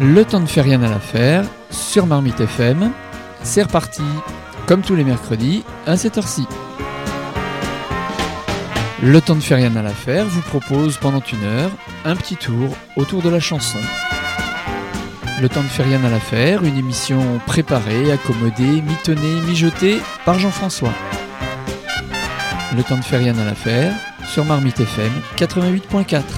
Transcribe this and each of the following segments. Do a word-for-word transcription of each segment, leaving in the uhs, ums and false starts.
Le temps ne fait rien à l'affaire sur Marmite F M. C'est reparti, comme tous les mercredis, à cette heure-ci. Le temps ne fait rien à l'affaire vous propose pendant une heure un petit tour autour de la chanson. Le temps ne fait rien à l'affaire, une émission préparée, accommodée, mitonnée, mijotée par Jean-François. Le temps ne fait rien à l'affaire sur Marmite F M quatre-vingt-huit point quatre.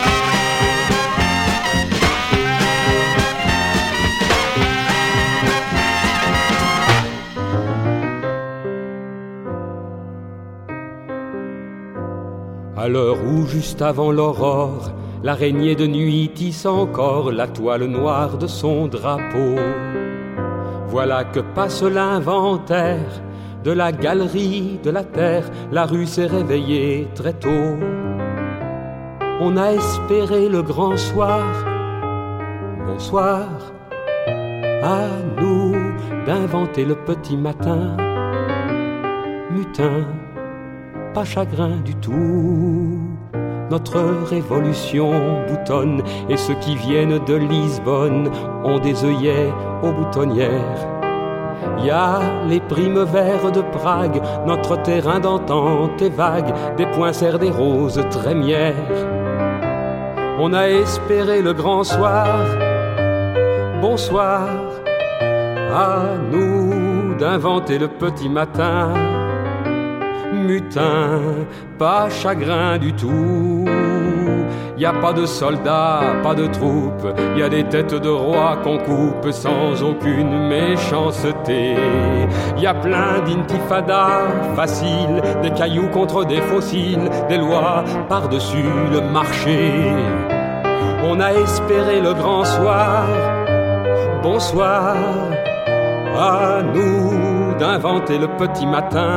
À l'heure où, juste avant l'aurore, l'araignée de nuit tisse encore la toile noire de son drapeau, voilà que passe l'inventaire de la galerie de la terre. La rue s'est réveillée très tôt. On a espéré le grand soir. Bonsoir à nous d'inventer le petit matin. Mutin, pas chagrin du tout. Notre révolution boutonne, et ceux qui viennent de Lisbonne ont des œillets aux boutonnières. Y a les primes verts de Prague, notre terrain d'entente est vague, des poinçères, des roses trémières. On a espéré le grand soir. Bonsoir à nous d'inventer le petit matin. Mutin, pas chagrin du tout. Y a pas de soldats, pas de troupes, y a des têtes de rois qu'on coupe sans aucune méchanceté. Y a plein d'intifadas faciles, des cailloux contre des fossiles, des lois par-dessus le marché. On a espéré le grand soir. Bonsoir à nous d'inventer le petit matin.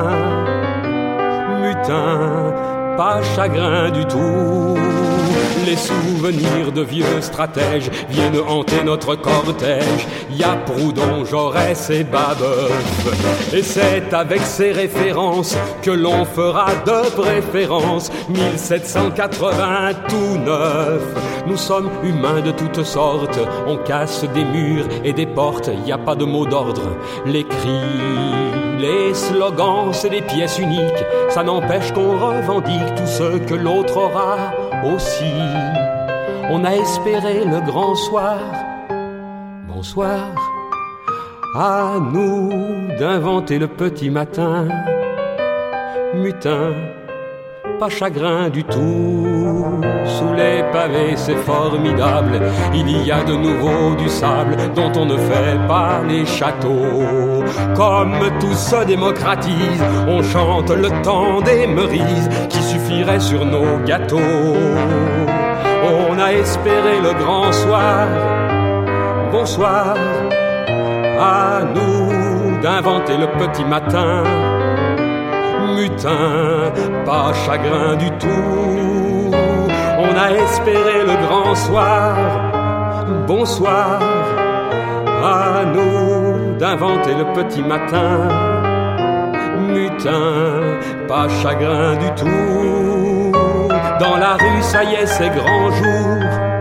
Mutin, pas chagrin du tout. Les souvenirs de vieux stratèges viennent hanter notre cortège. Y a Proudhon, Jaurès et Babeuf, et c'est avec ces références que l'on fera de préférence mille sept cent quatre-vingts tout neuf. Nous sommes humains de toutes sortes, on casse des murs et des portes. Y a pas de mot d'ordre, les cris, les slogans, c'est des pièces uniques. Ça n'empêche qu'on revendique tout ce que l'autre aura aussi. On a espéré le grand soir. Bonsoir à nous d'inventer le petit matin. Mutin, pas chagrin du tout. Sous les pavés c'est formidable, il y a de nouveau du sable dont on ne fait pas les châteaux. Comme tout se démocratise, on chante le temps des merises qui suffirait sur nos gâteaux. On a espéré le grand soir. Bonsoir à nous d'inventer le petit matin. Mutin, pas chagrin du tout. On a espéré le grand soir. Bonsoir à nous d'inventer le petit matin. Mutin, pas chagrin du tout. Dans la rue, ça y est, c'est grand jour.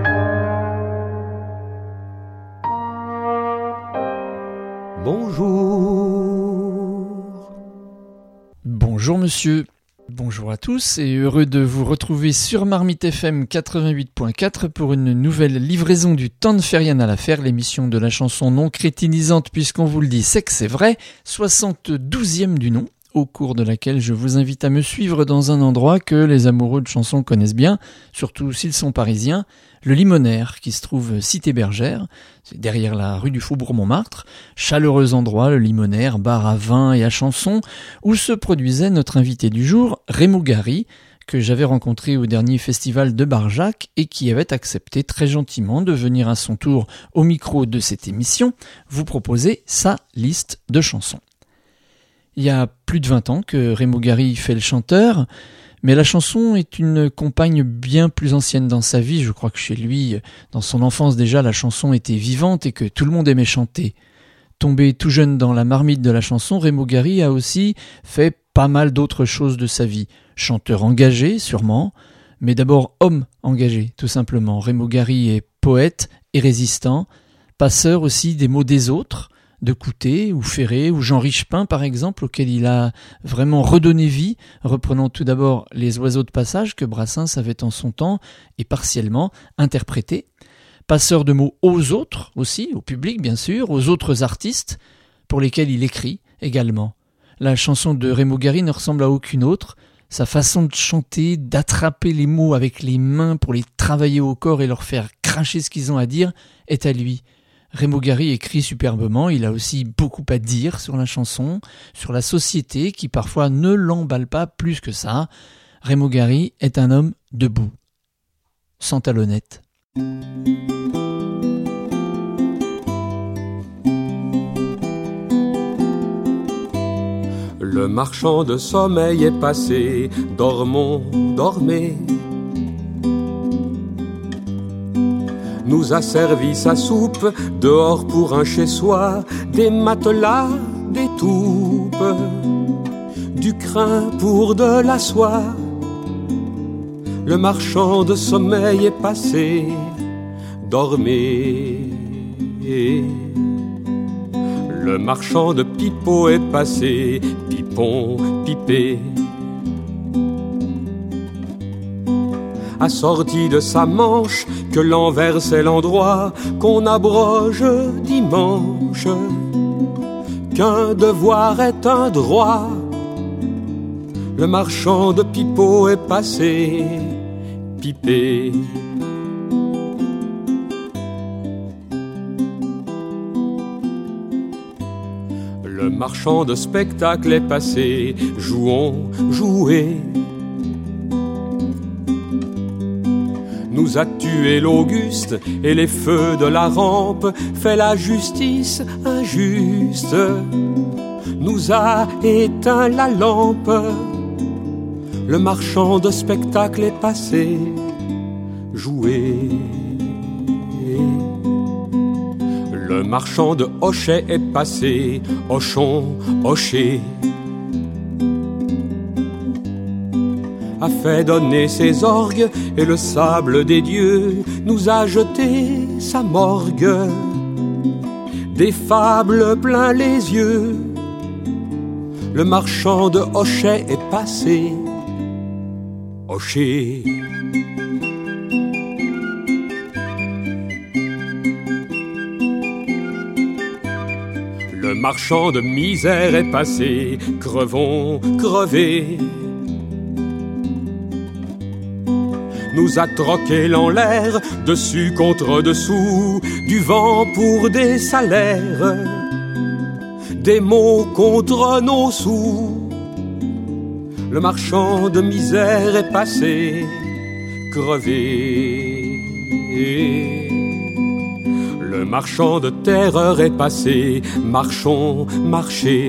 Bonjour. Bonjour monsieur, bonjour à tous et heureux de vous retrouver sur Marmite F M quatre-vingt-huit point quatre pour une nouvelle livraison du Temps ne fait rien à l'affaire, l'émission de la chanson non crétinisante puisqu'on vous le dit, c'est que c'est vrai, soixante-douzième du nom, au cours de laquelle je vous invite à me suivre dans un endroit que les amoureux de chansons connaissent bien, surtout s'ils sont parisiens, le Limonaire, qui se trouve cité Bergère, c'est derrière la rue du Faubourg-Montmartre, chaleureux endroit, le Limonaire, bar à vin et à chansons, où se produisait notre invité du jour, Raymond Gary, que j'avais rencontré au dernier festival de Barjac et qui avait accepté très gentiment de venir à son tour au micro de cette émission vous proposer sa liste de chansons. Il y a plus de vingt ans que Raymond Gary fait le chanteur, mais la chanson est une compagne bien plus ancienne dans sa vie. Je crois que chez lui, dans son enfance déjà, la chanson était vivante et que tout le monde aimait chanter. Tombé tout jeune dans la marmite de la chanson, Raymond Gary a aussi fait pas mal d'autres choses de sa vie. Chanteur engagé, sûrement, mais d'abord homme engagé, tout simplement. Raymond Gary est poète et résistant. Passeur aussi des mots des autres, de Coutet ou Ferré ou Jean Richepin par exemple, auquel il a vraiment redonné vie, reprenant tout d'abord les oiseaux de passage que Brassens avait en son temps et partiellement interprétés. Passeur de mots aux autres aussi, au public bien sûr, aux autres artistes pour lesquels il écrit également. La chanson de Raymond Gary ne ressemble à aucune autre. Sa façon de chanter, d'attraper les mots avec les mains pour les travailler au corps et leur faire cracher ce qu'ils ont à dire, est à lui. Raymond Gary écrit superbement, il a aussi beaucoup à dire sur la chanson, sur la société qui parfois ne l'emballe pas plus que ça. Raymond Gary est un homme debout, sans talonnette. Le marchand de sommeil est passé, dormons, dormez. Nous a servi sa soupe, dehors pour un chez-soi, des matelas, des toupes, du crin pour de la soie. Le marchand de sommeil est passé, dormez. Le marchand de pipeaux est passé, pipon, pipé. Assorti de sa manche, que l'envers c'est l'endroit qu'on abroge dimanche. Qu'un devoir est un droit. Le marchand de pipeaux est passé, pipé. Le marchand de spectacle est passé, jouons, jouez. Nous a tué l'Auguste et les feux de la rampe, fait la justice injuste, nous a éteint la lampe. Le marchand de spectacle est passé, jouez. Le marchand de hochet est passé, hochon, hocher. A fait donner ses orgues et le sable des dieux nous a jeté sa morgue. Des fables plein les yeux, le marchand de hochet est passé, hocher. Le marchand de misère est passé, crevons, crevés. Nous a troqué l'en l'air, dessus contre dessous, du vent pour des salaires, des mots contre nos sous. Le marchand de misère est passé, crevé. Le marchand de terreur est passé, marchons, marcher.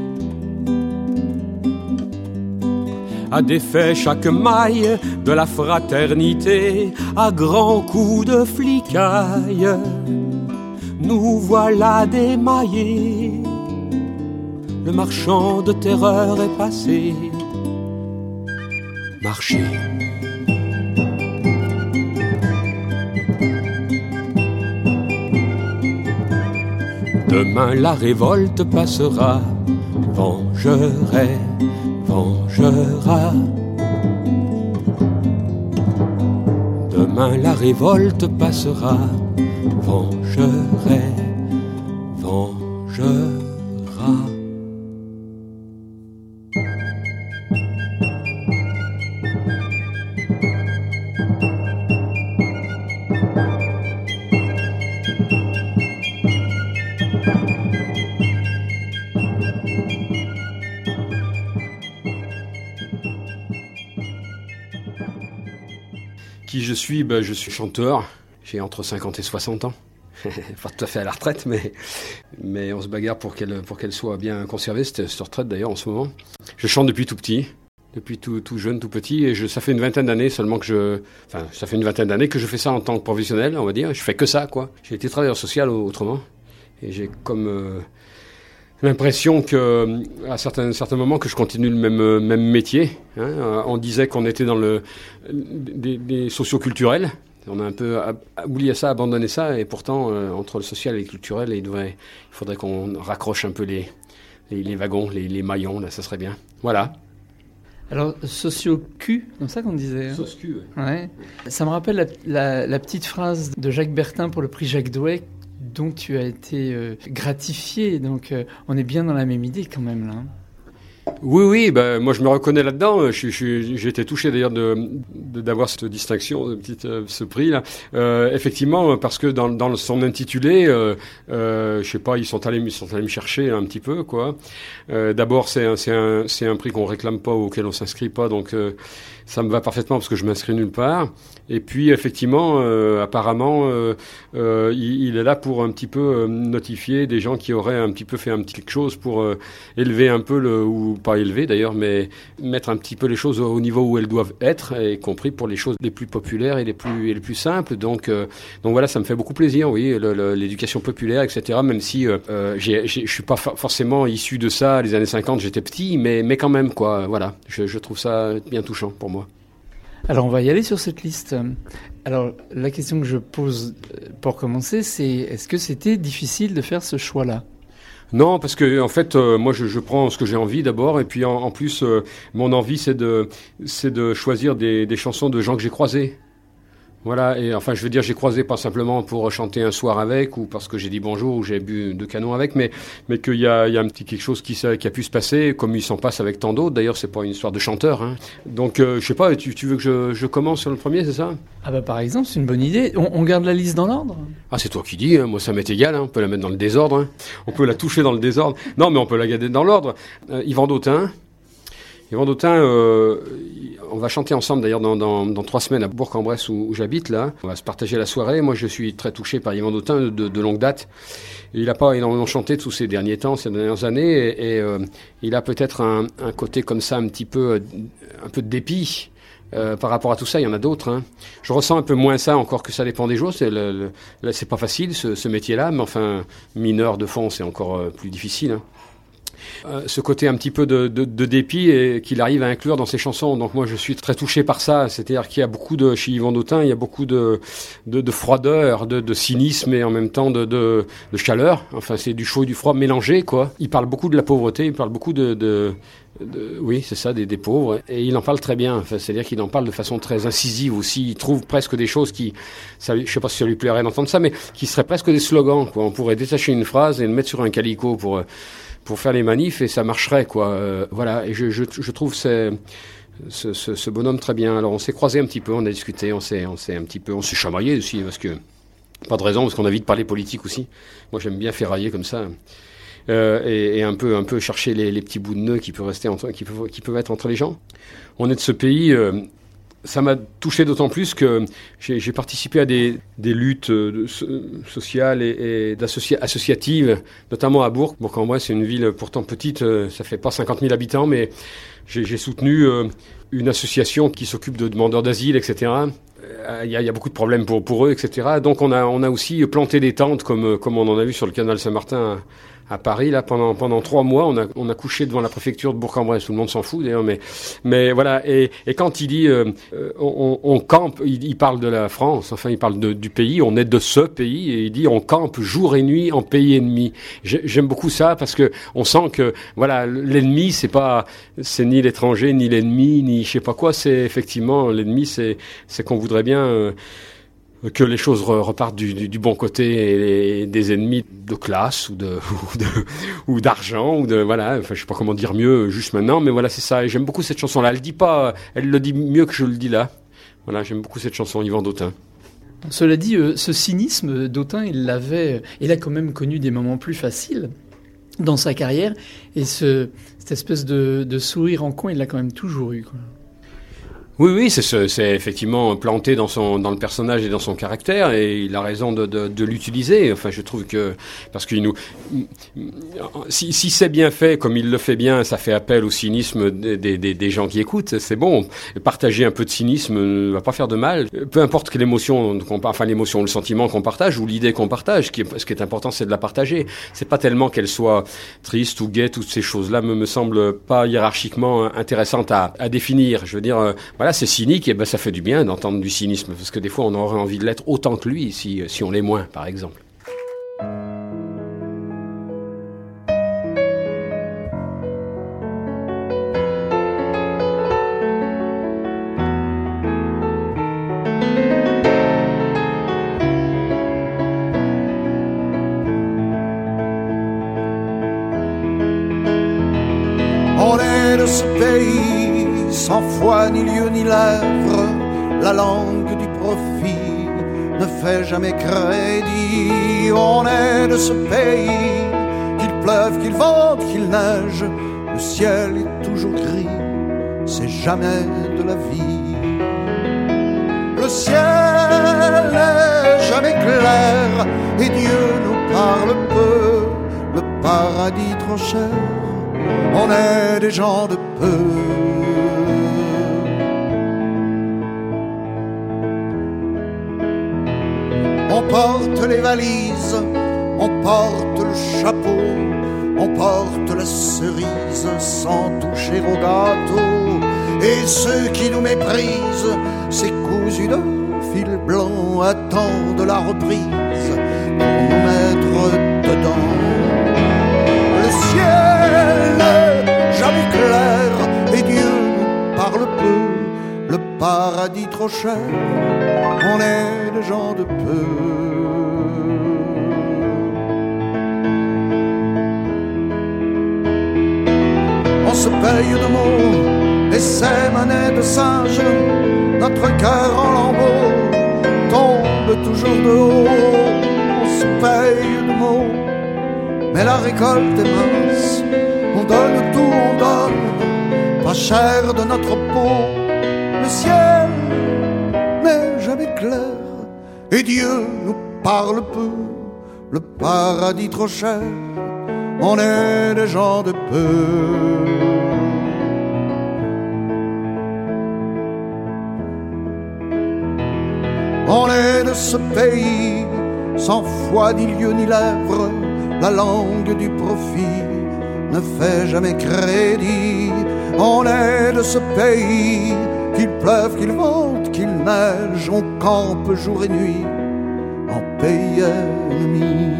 A défait chaque maille de la fraternité à grands coups de flicaille. Nous voilà démaillés. Le marchand de terreur est passé, marcher. Demain la révolte passera, vengerai, vengera. Demain la révolte passera, vengerai, vengera. Qui je suis? Ben, je suis chanteur. J'ai entre cinquante et soixante ans. Pas tout à fait à la retraite, mais, mais on se bagarre pour qu'elle, pour qu'elle soit bien conservée, cette, cette retraite d'ailleurs en ce moment. Je chante depuis tout petit, depuis tout, tout jeune, tout petit, et je, ça fait une vingtaine d'années seulement que je... Enfin, ça fait une vingtaine d'années que je fais ça en tant que professionnel, on va dire. Je fais que ça, quoi. J'ai été travailleur social autrement, et j'ai comme... Euh, l'impression que, à certains, certains moments, que je continue le même, même métier. Hein. On disait qu'on était dans le, des, des socioculturels. On a un peu oublié ça, abandonné ça, et pourtant, euh, entre le social et le culturel, il, devrait, il faudrait qu'on raccroche un peu les, les, les wagons, les, les maillons, là, ça serait bien. Voilà. Alors, socio-Q, comme ça qu'on disait. Hein. Socio-Q, ouais. ouais. Ça me rappelle la, la, la petite phrase de Jacques Bertin pour le prix Jacques Douai, dont tu as été euh, gratifié. Donc, euh, on est bien dans la même idée quand même, là. Oui, oui, ben, moi je me reconnais là-dedans. Je, je, j'ai été touché d'ailleurs de, de, d'avoir cette distinction, de petite, euh, ce prix-là. Euh, effectivement, parce que dans, dans son intitulé, euh, euh, je sais pas, ils sont allés, ils sont allés me chercher un petit peu, quoi. Euh, d'abord, c'est un, c'est un, c'est un prix qu'on réclame pas, auquel on s'inscrit pas, donc euh, ça me va parfaitement parce que je m'inscris nulle part. Et puis, effectivement, euh, apparemment, euh, euh, il, il est là pour un petit peu euh, notifier des gens qui auraient un petit peu fait un petit quelque chose pour euh, élever un peu le ou pas élevé d'ailleurs, mais mettre un petit peu les choses au niveau où elles doivent être, y compris pour les choses les plus populaires et les plus et les plus simples. Donc, euh, donc voilà, ça me fait beaucoup plaisir, oui, le, le, l'éducation populaire, et cetera. Même si euh, j'ai, j'ai, je suis pas fa- forcément issu de ça, les années cinquante, j'étais petit, mais mais quand même, quoi. Voilà, je, je trouve ça bien touchant pour moi. Alors, on va y aller sur cette liste. Alors, la question que je pose pour commencer, c'est est-ce que c'était difficile de faire ce choix-là ? Non, parce que en fait, euh, moi, je, je prends ce que j'ai envie d'abord, et puis en, en plus, euh, mon envie, c'est de, c'est de choisir des, des chansons de gens que j'ai croisés. Voilà, et enfin, je veux dire, j'ai croisé pas simplement pour chanter un soir avec, ou parce que j'ai dit bonjour, ou j'ai bu deux canons avec, mais, mais qu'il y a, il y a un petit quelque chose qui, qui a pu se passer, comme il s'en passe avec tant d'autres. D'ailleurs, c'est pas une histoire de chanteur, hein. Donc, euh, je sais pas, tu, tu veux que je, je commence sur le premier, c'est ça? Ah bah, par exemple, c'est une bonne idée. On, on garde la liste dans l'ordre? Ah, c'est toi qui dis, hein. Moi, ça m'est égal, hein. On peut la mettre dans le désordre, hein. On peut la toucher dans le désordre. Non, mais on peut la garder dans l'ordre. Euh, Yvan Dautin. Yvan Dautin, euh, on va chanter ensemble d'ailleurs dans, dans, dans trois semaines à Bourg-en-Bresse où, où j'habite là. On va se partager la soirée. Moi, je suis très touché par Yvan Dautin de, de, de longue date. Il n'a pas énormément chanté tous ces derniers temps, ces dernières années, et, et euh, il a peut-être un, un côté comme ça, un petit peu, un peu de dépit. Euh, par rapport à tout ça, il y en a d'autres, hein. Je ressens un peu moins ça, encore que ça dépend des jours. C'est, le, le, là, c'est pas facile ce, ce métier-là, mais enfin, mineur de fond, c'est encore euh, plus difficile, hein. Euh, ce côté un petit peu de, de, de dépit et qu'il arrive à inclure dans ses chansons. Donc moi je suis très touché par ça. C'est-à-dire qu'il y a beaucoup de, chez Yvan Dautin, il y a beaucoup de, de, de froideur, de, de cynisme et en même temps de, de, de chaleur. Enfin c'est du chaud et du froid mélangé, quoi. Il parle beaucoup de la pauvreté, il parle beaucoup de, de, de oui c'est ça, des, des pauvres. Et il en parle très bien. Enfin, c'est-à-dire qu'il en parle de façon très incisive aussi. Il trouve presque des choses qui, ça, je sais pas si ça lui plairait d'entendre ça, mais qui seraient presque des slogans, quoi. On pourrait détacher une phrase et le mettre sur un calicot pour pour faire les manifs et ça marcherait, quoi. Euh, voilà, et je, je, je trouve ce, ce, ce, ce bonhomme très bien. Alors on s'est croisés un petit peu, on a discuté, on s'est, on s'est un petit peu, on s'est chamaillé aussi, parce que, pas de raison, parce qu'on a vite parlé politique aussi. Moi j'aime bien ferrailler comme ça. Euh, et, et un peu, un peu chercher les, les petits bouts de nœuds qui peuvent rester entre, qui peuvent, qui peuvent être entre les gens. On est de ce pays, euh, ça m'a touché d'autant plus que j'ai, j'ai participé à des, des luttes de, sociales et, et d'associa, associatives, notamment à Bourg. Bourg-en-Bresse, c'est une ville pourtant petite, ça fait pas cinquante mille habitants, mais j'ai, j'ai soutenu euh, une association qui s'occupe de demandeurs d'asile, et cetera. Il y a, il y a beaucoup de problèmes pour, pour eux, et cetera. Donc on a, on a aussi planté des tentes, comme, comme on en a vu sur le canal Saint-Martin à Paris, là, pendant, pendant trois mois, on a, on a couché devant la préfecture de Bourg-en-Bresse. Tout le monde s'en fout, d'ailleurs, mais, mais voilà. Et, et quand il dit, euh, on, on campe, il, il parle de la France, enfin, il parle de, du pays, on est de ce pays, et il dit, on campe jour et nuit en pays ennemi. J'aime beaucoup ça, parce que on sent que, voilà, l'ennemi, c'est pas, c'est ni l'étranger, ni l'ennemi, ni je sais pas quoi, c'est effectivement, l'ennemi, c'est, c'est qu'on voudrait bien, euh, que les choses repartent du, du, du bon côté et des ennemis de classe ou de ou, de, ou d'argent ou de voilà, enfin je sais pas comment dire mieux juste maintenant, mais voilà c'est ça. Et j'aime beaucoup cette chanson là. Elle dit pas, elle le dit mieux que je le dis là. Voilà, j'aime beaucoup cette chanson, Yvan Dautin. Cela dit, euh, ce cynisme, Dautin, il l'avait, il a quand même connu des moments plus faciles dans sa carrière, et ce cette espèce de, de sourire en coin, il l'a quand même toujours eu, quoi. Oui, oui, c'est, c'est effectivement planté dans son, dans le personnage et dans son caractère, et il a raison de, de, de l'utiliser. Enfin, je trouve que, parce qu'il nous, si, si c'est bien fait, comme il le fait bien, ça fait appel au cynisme des, des, des gens qui écoutent. C'est bon. Partager un peu de cynisme ne va pas faire de mal. Peu importe que l'émotion, qu'on, enfin, l'émotion, le sentiment qu'on partage ou l'idée qu'on partage, ce qui est, ce qui est important, c'est de la partager. C'est pas tellement qu'elle soit triste ou gaie, toutes ces choses-là me, me semblent pas hiérarchiquement intéressantes à, à définir. Je veux dire, euh, voilà. voilà, c'est cynique, et ben ça fait du bien d'entendre du cynisme, parce que des fois on aurait envie de l'être autant que lui si, si on l'est moins, par exemple. Ce pays, sans foi ni lieu ni lèvres, la langue du profit ne fait jamais crédit. On est de ce pays, qu'il pleuve, qu'il vente, qu'il neige, le ciel est toujours gris, c'est jamais de la vie. Le ciel n'est jamais clair et Dieu nous parle peu, le paradis trop cher. On est des gens de peu. On porte les valises, on porte le chapeau, on porte la cerise sans toucher au gâteau. Et ceux qui nous méprisent, ces cousus de fil blanc, attendent la reprise pour nous mettre dedans. Le ciel n'est jamais clair et Dieu nous parle peu, le paradis trop cher, on est des gens de peu. On se paye de mots et ces monnaies de singe, notre cœur en lambeaux tombe toujours de haut. On se paye de mots mais la récolte est mince, on donne tout, on donne, pas cher de notre peau. Le ciel n'est jamais clair, et Dieu nous parle peu, le paradis trop cher, on est des gens de peu. On est de ce pays, sans foi ni lieu ni lèvres, la langue du profit ne fait jamais crédit. On est de ce pays, qu'il pleuve, qu'il vente, qu'il neige, on campe jour et nuit en pays ennemi.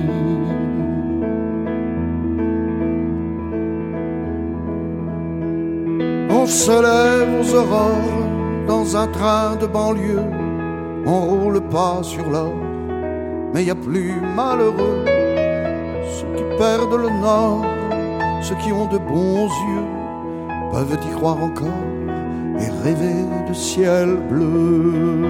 On se lève aux aurores dans un train de banlieue, on roule pas sur l'or, mais y a plus malheureux. Ceux qui perdent le nord, ceux qui ont de bons yeux, peuvent y croire encore et rêver de ciel bleu.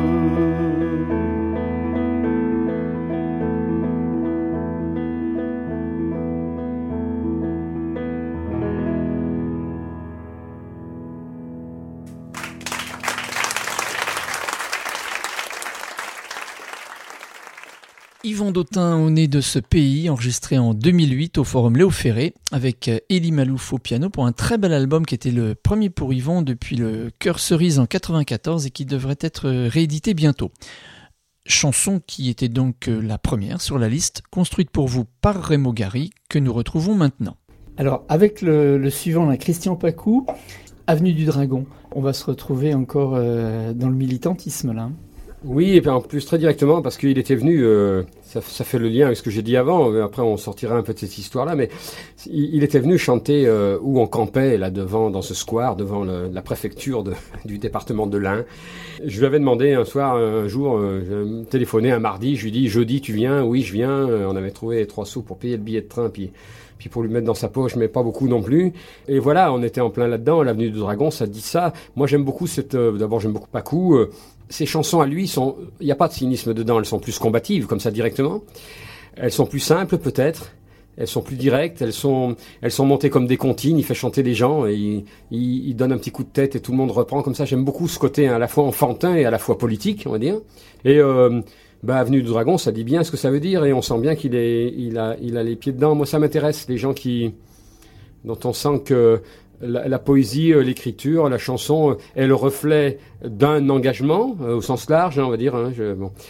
Yvon Dautin au nez de ce pays, enregistré en deux mille huit au Forum Léo Ferré, avec Élie Malouf au piano pour un très bel album qui était le premier pour Yvon depuis le Cœur Cerise en quatre-vingt-quatorze et qui devrait être réédité bientôt. Chanson qui était donc la première sur la liste, construite pour vous par Raymond Gary, que nous retrouvons maintenant. Alors avec le, le suivant, là, Christian Pacou, Avenue du Dragon, on va se retrouver encore euh, dans le militantisme là. Oui, et puis en plus très directement, parce qu'il était venu, euh, ça, ça fait le lien avec ce que j'ai dit avant, après on sortira un peu de cette histoire-là, mais il, il était venu chanter euh, où on campait, là devant, dans ce square, devant le, la préfecture de, du département de l'Ain. Je lui avais demandé un soir, un jour, euh, je me téléphonais un mardi, je lui dis, jeudi tu viens? Oui, je viens. On avait trouvé trois sous pour payer le billet de train, puis... puis pour lui mettre dans sa poche, mais pas beaucoup non plus. Et voilà, on était en plein là-dedans, l'avenue du Dragon, ça dit ça. Moi, j'aime beaucoup cette... Euh, d'abord, j'aime beaucoup Pacou. Euh, ces chansons à lui, sont, il n'y a pas de cynisme dedans, elles sont plus combatives, comme ça, directement. Elles sont plus simples, peut-être. Elles sont plus directes, elles sont, elles sont montées comme des comptines, il fait chanter les gens, et il, il, il donne un petit coup de tête et tout le monde reprend comme ça. J'aime beaucoup ce côté hein, à la fois enfantin et à la fois politique, on va dire. Et... Euh, Bah, Avenue du Dragon, ça dit bien ce que ça veut dire et on sent bien qu'il est, il a, il a les pieds dedans. Moi, ça m'intéresse, les gens qui, dont on sent que la, la poésie, l'écriture, la chanson est le reflet d'un engagement, euh, au sens large, hein, on va dire, hein, je, bon.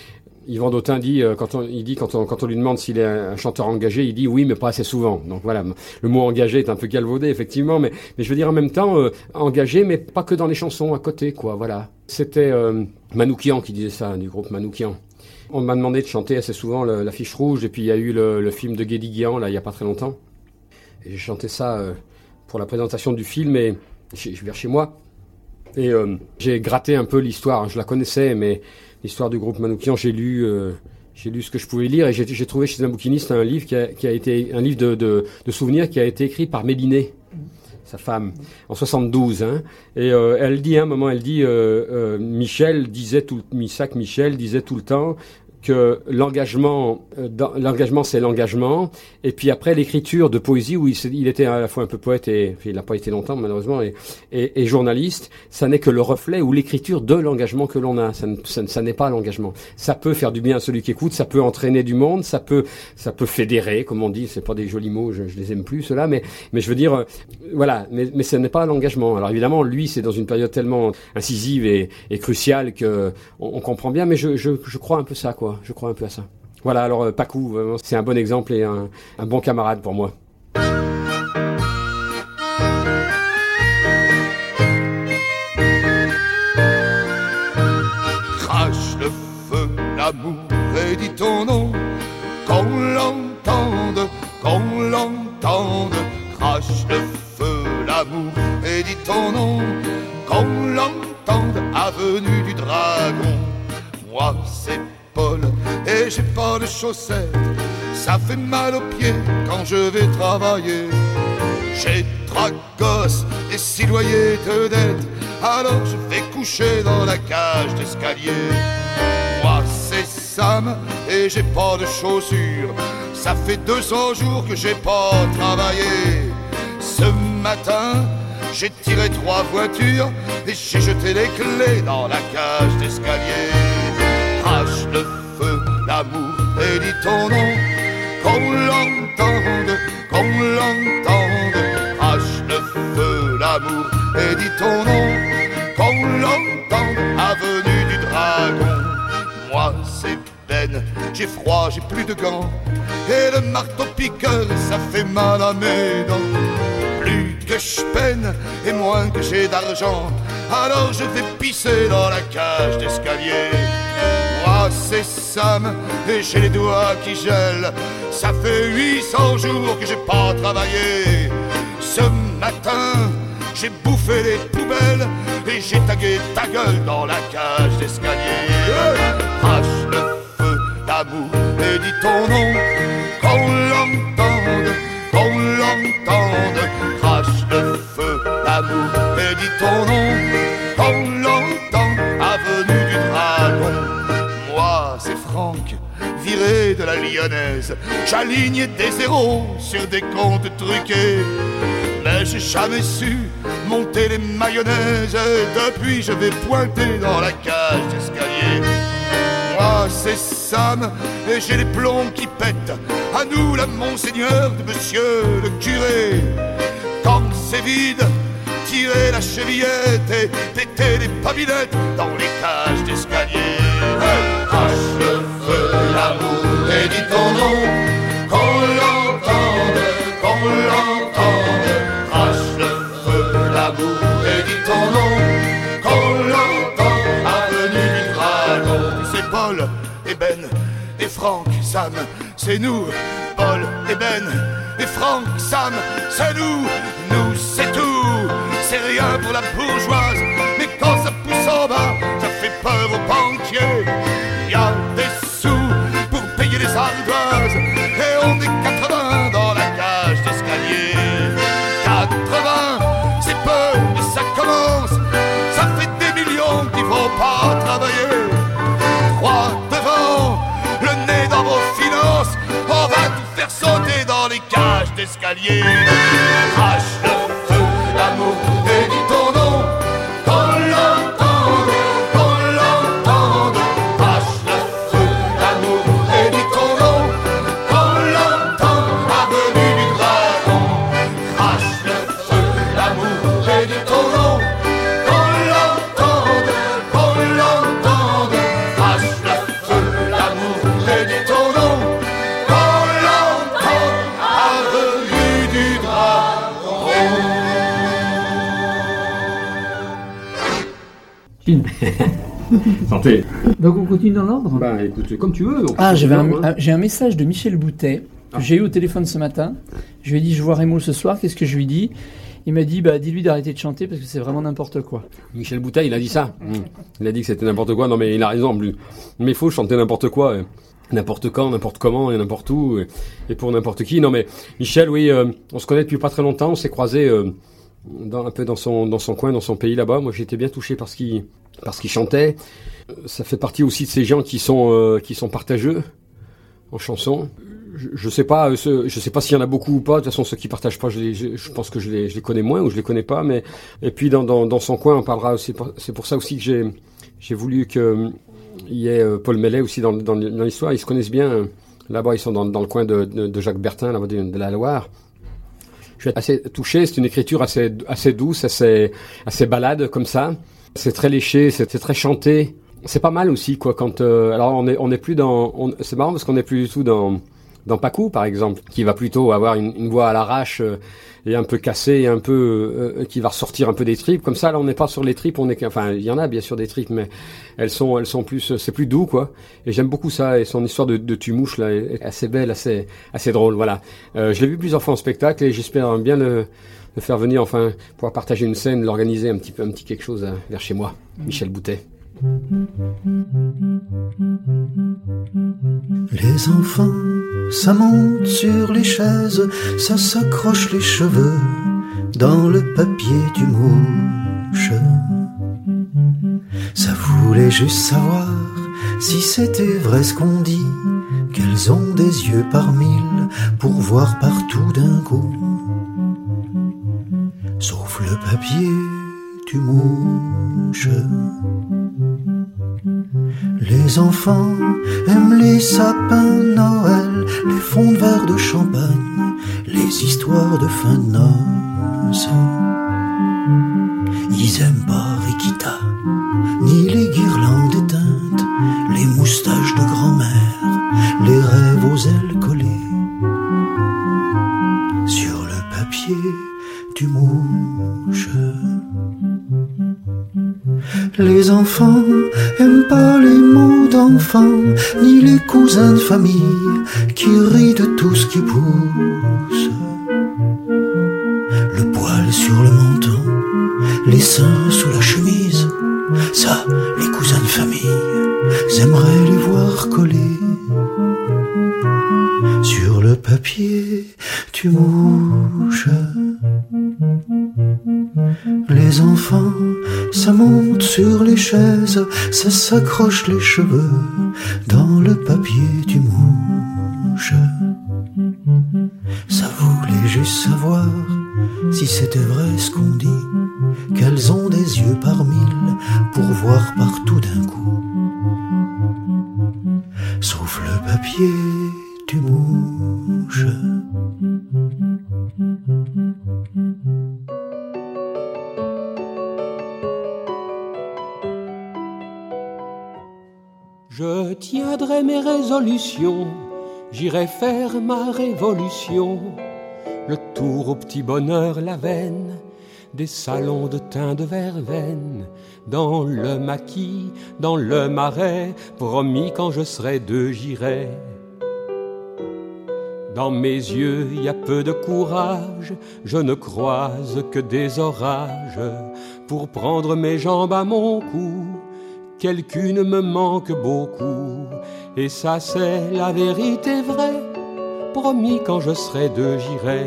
Yvan Dautin dit, euh, quand on, il dit quand on, quand on lui demande s'il est un, un chanteur engagé, il dit oui, mais pas assez souvent. Donc voilà, le mot engagé est un peu galvaudé, effectivement, mais, mais je veux dire en même temps, euh, engagé, mais pas que dans les chansons, à côté, quoi, voilà. C'était euh, Manoukian qui disait ça, du groupe Manoukian. On m'a demandé de chanter assez souvent le, l'affiche rouge, et puis il y a eu le, le film de Guédiguian, là, il y a pas très longtemps. Et j'ai chanté ça euh, pour la présentation du film, et je vais chez moi. Et euh, j'ai gratté un peu l'histoire, je la connaissais, mais l'histoire du groupe Manoukian, j'ai lu, euh, j'ai lu ce que je pouvais lire, et j'ai, j'ai trouvé chez un bouquiniste un livre qui a, qui a été un livre de, de, de souvenirs qui a été écrit par Méliné, sa femme, en soixante-douze. Hein. Et euh, elle dit, à un moment, elle dit, euh, euh, Michel disait tout, Missac Michel disait tout le temps que l'engagement, euh, dans, l'engagement c'est l'engagement, et puis après l'écriture de poésie où il, il était à la fois un peu poète et il n'a pas été longtemps malheureusement et, et, et journaliste, ça n'est que le reflet ou l'écriture de l'engagement que l'on a. Ça, ça, ça n'est pas l'engagement. Ça peut faire du bien à celui qui écoute, ça peut entraîner du monde, ça peut, ça peut fédérer, comme on dit. C'est pas des jolis mots, je, je les aime plus ceux-là, mais, mais je veux dire, euh, voilà. Mais, mais ce n'est pas l'engagement. Alors évidemment, lui, c'est dans une période tellement incisive et, et cruciale que on, on comprend bien, mais je, je, je crois un peu ça, quoi. Je crois un peu à ça. Voilà, alors euh, Pacou, vraiment, c'est un bon exemple et un, un bon camarade pour moi. Crache le feu, l'amour, et dis ton nom, qu'on l'entende, qu'on l'entende. Crache le feu, l'amour, et dis ton nom, qu'on l'entende, avenue du Dragon. Moi, c'est Paul, et j'ai pas de chaussettes, ça fait mal aux pieds quand je vais travailler. J'ai trois gosses et six loyers de dette, alors je vais coucher dans la cage d'escalier. Moi c'est Sam et j'ai pas de chaussures, ça fait deux cents jours que j'ai pas travaillé. Ce matin j'ai tiré trois voitures et j'ai jeté les clés dans la cage d'escalier. Crache le feu, l'amour, et dis ton nom, qu'on l'entende, qu'on l'entende. Crache le feu, l'amour, et dis ton nom, qu'on l'entende, avenue du Dragon. Moi c'est Ben, j'ai froid, j'ai plus de gants, et le marteau-piqueur, ça fait mal à mes dents. Plus que je peine, et moins que j'ai d'argent, alors je vais pisser dans la cage d'escalier. Moi c'est Sam et j'ai les doigts qui gèlent, ça fait huit cents jours que j'ai pas travaillé. Ce matin j'ai bouffé les poubelles et j'ai tagué ta gueule dans la cage d'escalier. Crache le feu, l'amour, et dis ton nom, qu'on l'entende, qu'on l'entende. Crache le feu, l'amour, et dis ton nom, qu'on l'entende, avenue du Dragon. Moi, c'est Franck, viré de la Lyonnaise. J'aligne des zéros sur des comptes truqués, mais j'ai jamais su monter les mayonnaises. Depuis, je vais pointer dans la cage d'escalier. Moi, c'est Sam, et j'ai les plombs qui pètent. À nous, la Monseigneur de monsieur le curé. Quand c'est vide, tirez la chevillette et pétez les pabinettes dans les cages d'escalier. Crache le feu, l'amour, et dis ton nom, qu'on l'entende, qu'on l'entende. Crache le feu, l'amour, et dis ton nom, qu'on l'entende, avenue du Dragon. C'est Paul et Ben et Franck, Sam, c'est nous. Paul et Ben et Franck, Sam, c'est nous. Nous, c'est tout. C'est rien pour la bourgeoise, mais quand ça pousse en bas, ça fait peur aux banquiers. Y a des sous pour payer les ardoises, et on est quatre-vingts dans la cage d'escalier. quatre-vingts, c'est peu, mais ça commence. Ça fait des millions qui vont pas travailler. Trois devant, le nez dans vos finances, on va tout faire sauter dans les cages d'escalier. Crache le feu, l'amour, et dis ton nom, qu'on l'entende, qu'on l'entende. Crache le feu, l'amour, et dis ton nom, qu'on l'entende, avenue du Dragon. Crache le feu, l'amour, et dis ton nom, qu'on l'entende, qu'on l'entende. Crache le feu, l'amour. Santé. Donc on continue dans l'ordre. Bah écoute, comme tu veux. Ah, j'avais un, un, j'ai un message de Michel Boutet que ah. j'ai eu au téléphone ce matin. Je lui ai dit, je vois Rémo ce soir, qu'est-ce que je lui dis? Il m'a dit, bah dis-lui d'arrêter de chanter parce que c'est vraiment n'importe quoi. Michel Boutet, il a dit ça. Mmh. Il a dit que c'était n'importe quoi. Non mais il a raison en plus. Mais il faut chanter n'importe quoi. Euh. N'importe quand, n'importe comment et n'importe où. Et, et pour n'importe qui. Non mais Michel, oui, euh, on se connaît depuis pas très longtemps. On s'est croisés euh, dans, un peu dans son, dans son coin, dans son pays là-bas. Moi j'étais bien touché par ce qu'il, par ce qu'il chantait. Ça fait partie aussi de ces gens qui sont, euh, qui sont partageux en chanson. Je, je sais pas, ce, je sais pas s'il y en a beaucoup ou pas. De toute façon, ceux qui partagent pas, je, les, je, je pense que je les, je les connais moins ou je les connais pas. Mais et puis dans, dans, dans son coin, on parlera aussi. C'est pour ça aussi que j'ai, j'ai voulu que il y ait Paul Mellet aussi dans, dans, dans l'histoire. Ils se connaissent bien. Là-bas, ils sont dans, dans le coin de, de, de Jacques Bertin, là-bas de, de la Loire. Je suis assez touché. C'est une écriture assez, assez douce, assez, assez balade comme ça. C'est très léché, c'est, c'est très chanté. C'est pas mal aussi, quoi. Quand euh, alors on est, on est plus dans. On, c'est marrant parce qu'on n'est plus du tout dans. Dans Pacou, par exemple, qui va plutôt avoir une, une voix à l'arrache euh, et un peu cassée, et un peu euh, qui va ressortir un peu des tripes. Comme ça, là, on n'est pas sur les tripes. On est, enfin, il y en a bien sûr des tripes, mais elles sont, elles sont plus, c'est plus doux, quoi. Et j'aime beaucoup ça. Et son histoire de, de Tumouche là est assez belle, assez, assez drôle. Voilà. Euh, je l'ai vu plusieurs fois en spectacle et j'espère bien le, le faire venir, enfin, pouvoir partager une scène, l'organiser un petit peu, un petit quelque chose euh, vers chez moi. Michel Boutet. Les enfants, ça monte sur les chaises, ça s'accroche les cheveux dans le papier du mouche. Ça voulait juste savoir si c'était vrai ce qu'on dit, qu'elles ont des yeux par mille pour voir partout d'un coup. Sauf le papier du mouche. Les enfants aiment les sapins de Noël, les fonds de verre de champagne, les histoires de fin de noces. Ils aiment pas Rikita, ni les guirlandes éteintes, les moustaches de grand-mère, les rêves aux ailes collées. Sur le papier du mouche. Les enfants aiment pas les mots d'enfants, ni les cousins de famille qui rient de tout ce qui pousse. Le poil sur le menton, les seins sous la chemise, ça, les cousins de famille, j'aimerais les voir coller. Sur le papier du mouche. Les enfants, ça monte sur les chaises, ça s'accroche les cheveux dans le papier du mouche. Ça voulait juste savoir si c'était vrai ce qu'on dit, qu'elles ont des yeux par mille pour voir partout d'un coup. Sauf le papier du mouche. Je tiendrai mes résolutions, j'irai faire ma révolution, le tour au petit bonheur, la veine, des salons de thym de verveine, dans le maquis, dans le marais, promis quand je serai deux j'irai. Dans mes yeux, il y a peu de courage, je ne croise que des orages, pour prendre mes jambes à mon cou. Quelqu'une me manque beaucoup, et ça c'est la vérité vraie, promis quand je serai deux j'irai.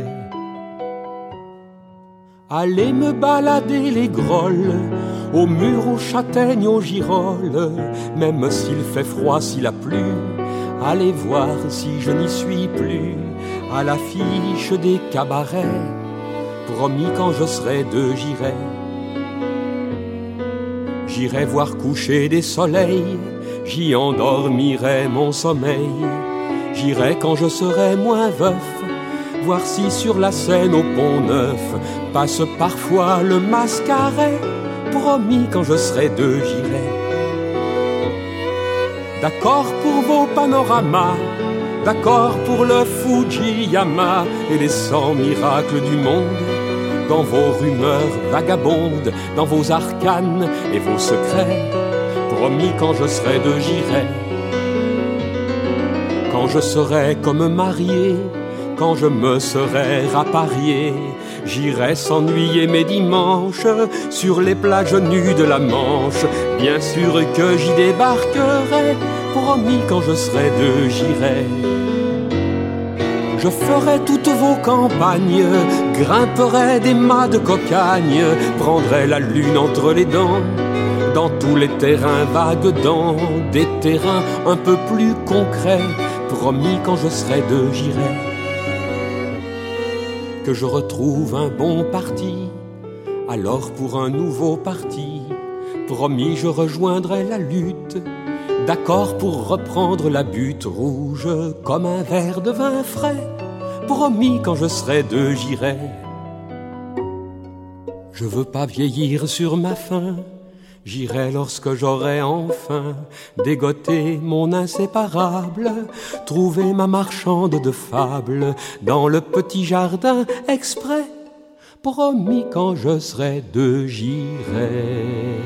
Aller me balader les grolles, aux murs, aux châtaignes, aux girolles, même s'il fait froid, s'il a plu, aller voir si je n'y suis plus, à l'affiche des cabarets, promis quand je serai deux j'irai. J'irai voir coucher des soleils, j'y endormirai mon sommeil. J'irai quand je serai moins veuf, voir si sur la scène au Pont-Neuf passe parfois le mascaret. Promis quand je serai deux j'irai. D'accord pour vos panoramas, d'accord pour le Fujiyama et les cent miracles du monde, dans vos rumeurs vagabondes, dans vos arcanes et vos secrets. Promis, quand je serai deux, j'irai. Quand je serai comme marié, quand je me serai raparié, j'irai s'ennuyer mes dimanches sur les plages nues de la Manche. Bien sûr que j'y débarquerai, promis, quand je serai deux, j'irai. Je ferai toutes vos campagnes, grimperai des mâts de cocagne, prendrai la lune entre les dents, dans tous les terrains vagues, dans des terrains un peu plus concrets. Promis, quand je serai deux, j'irai. Que je retrouve un bon parti, alors pour un nouveau parti, promis, je rejoindrai la lutte, d'accord pour reprendre la butte rouge comme un verre de vin frais. Promis, quand je serai deux, j'irai. Je veux pas vieillir sur ma faim, j'irai lorsque j'aurai enfin dégoté mon inséparable, trouver ma marchande de fables dans le petit jardin exprès. Promis, quand je serai deux, j'irai.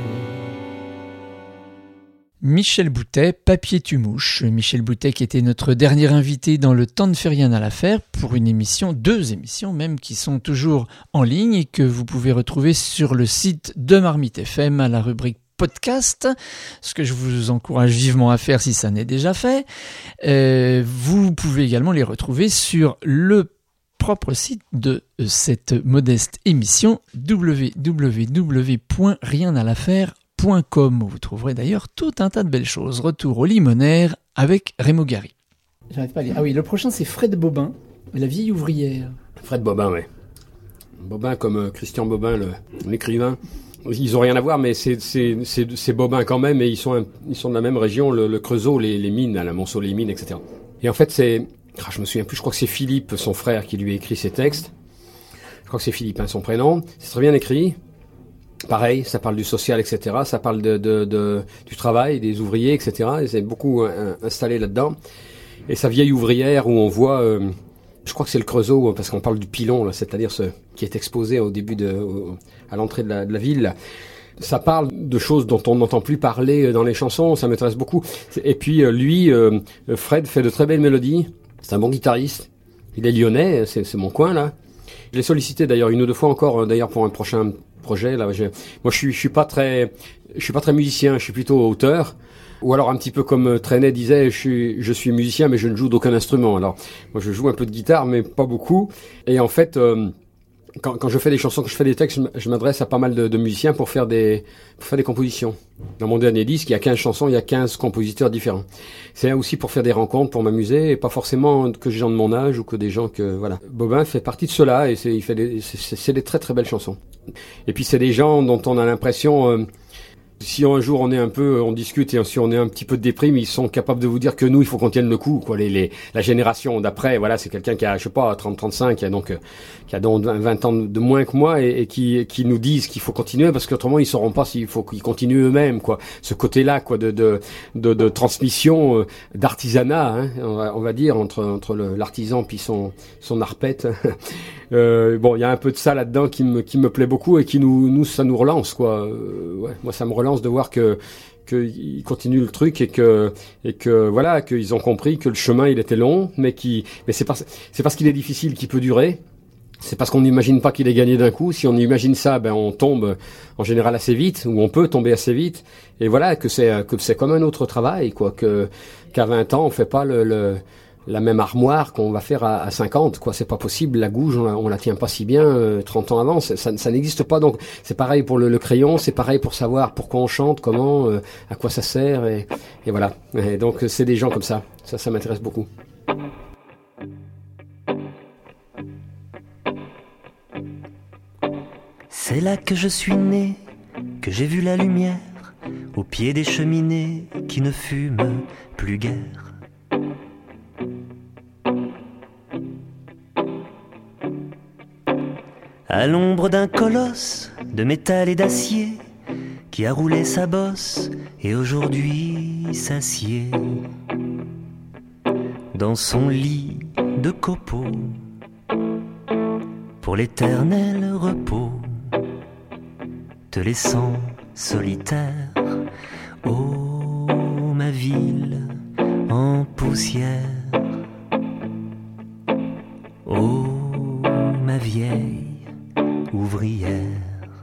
Michel Boutet, Papier tu mouches. Michel Boutet qui était notre dernier invité dans le temps ne fait rien à l'affaire pour une émission, deux émissions même, qui sont toujours en ligne et que vous pouvez retrouver sur le site de Marmite F M à la rubrique podcast, ce que je vous encourage vivement à faire si ça n'est déjà fait. Euh, vous pouvez également les retrouver sur le propre site de cette modeste émission, w w w point rien à l'affaire point com, où vous trouverez d'ailleurs tout un tas de belles choses. Retour au Limonaire avec Raymond Gary. J'arrive pas à lire. Ah oui, le prochain c'est Fred Bobin, La vieille ouvrière. Fred Bobin, oui. Bobin comme euh, Christian Bobin, le, l'écrivain. Ils ont rien à voir, mais c'est, c'est, c'est, c'est Bobin quand même, et ils sont, un, ils sont de la même région, le, le Creusot, les, les mines, la Monceau-les-Mines, et cetera. Et en fait, c'est, ah, je me souviens plus, je crois que c'est Philippe, son frère, qui lui a écrit ces textes. Je crois que c'est Philippe, hein, son prénom. C'est très bien écrit. Pareil, ça parle du social, et cetera. Ça parle de, de, de du travail, des ouvriers, et cetera. Et c'est beaucoup euh, installé là-dedans. Et sa vieille ouvrière où on voit, euh, je crois que c'est le Creusot, parce qu'on parle du pilon, là, c'est-à-dire ce qui est exposé au début de, au, à l'entrée de la, de la ville. Ça parle de choses dont on n'entend plus parler dans les chansons. Ça m'intéresse beaucoup. Et puis lui, euh, Fred, fait de très belles mélodies. C'est un bon guitariste. Il est lyonnais, c'est, c'est mon coin là. Je l'ai sollicité d'ailleurs une ou deux fois encore, d'ailleurs pour un prochain projet là. Je, moi, je suis, je suis pas très, je suis pas très musicien. Je suis plutôt auteur. Ou alors un petit peu comme Trenet disait, je suis, je suis musicien, mais je ne joue d'aucun instrument. Alors moi, je joue un peu de guitare, mais pas beaucoup. Et en fait, euh, quand, quand je fais des chansons, quand je fais des textes, je m'adresse à pas mal de, de musiciens pour faire des, pour faire des compositions. Dans mon dernier disque, il y a quinze chansons, il y a quinze compositeurs différents. C'est aussi pour faire des rencontres, pour m'amuser, et pas forcément que des gens de mon âge ou que des gens que, voilà. Bobin fait partie de cela, et c'est, il fait des, c'est, c'est des très très belles chansons. Et puis c'est des gens dont on a l'impression, euh, si un jour on est un peu, on discute et si on est un petit peu de déprime, ils sont capables de vous dire que nous, il faut qu'on tienne le coup, quoi. Les, les, la génération d'après, voilà, c'est quelqu'un qui a, je sais pas, trente, trente-cinq, qui a donc, qui a donc vingt ans de moins que moi et, et qui, qui nous disent qu'il faut continuer parce qu'autrement ils sauront pas s'il faut qu'ils continuent eux-mêmes, quoi. Ce côté-là, quoi, de, de, de, de transmission, euh, d'artisanat, hein, on va, on va dire, entre, entre le, l'artisan puis son, son arpète. euh, bon, il y a un peu de ça là-dedans qui me, qui me plaît beaucoup et qui nous, nous, ça nous relance, quoi. Euh, ouais, moi, ça me relance de voir que qu'ils continuent le truc et que et que voilà qu'ils ont compris que le chemin il était long mais qui mais c'est parce c'est parce qu'il est difficile qu'il peut durer. C'est parce qu'on n'imagine pas qu'il est gagné d'un coup. Si on imagine ça, ben on tombe en général assez vite, ou on peut tomber assez vite. Et voilà que c'est que c'est comme un autre travail, quoi. Que qu'à vingt ans on fait pas le, le la même armoire qu'on va faire à, à cinquante, quoi. C'est pas possible. La gouge, on la, on la tient pas si bien euh, trente ans avant. Ça, ça, ça n'existe pas. Donc, c'est pareil pour le, le crayon. C'est pareil pour savoir pourquoi on chante, comment, euh, à quoi ça sert, et, et voilà. Et donc, c'est des gens comme ça. Ça, ça m'intéresse beaucoup. C'est là que je suis né, que j'ai vu la lumière, au pied des cheminées qui ne fument plus guère. À l'ombre d'un colosse de métal et d'acier qui a roulé sa bosse et aujourd'hui s'assied dans son lit de copeaux pour l'éternel repos, te laissant solitaire. Oh, ma ville en poussière. Oh, ma vieille ouvrière.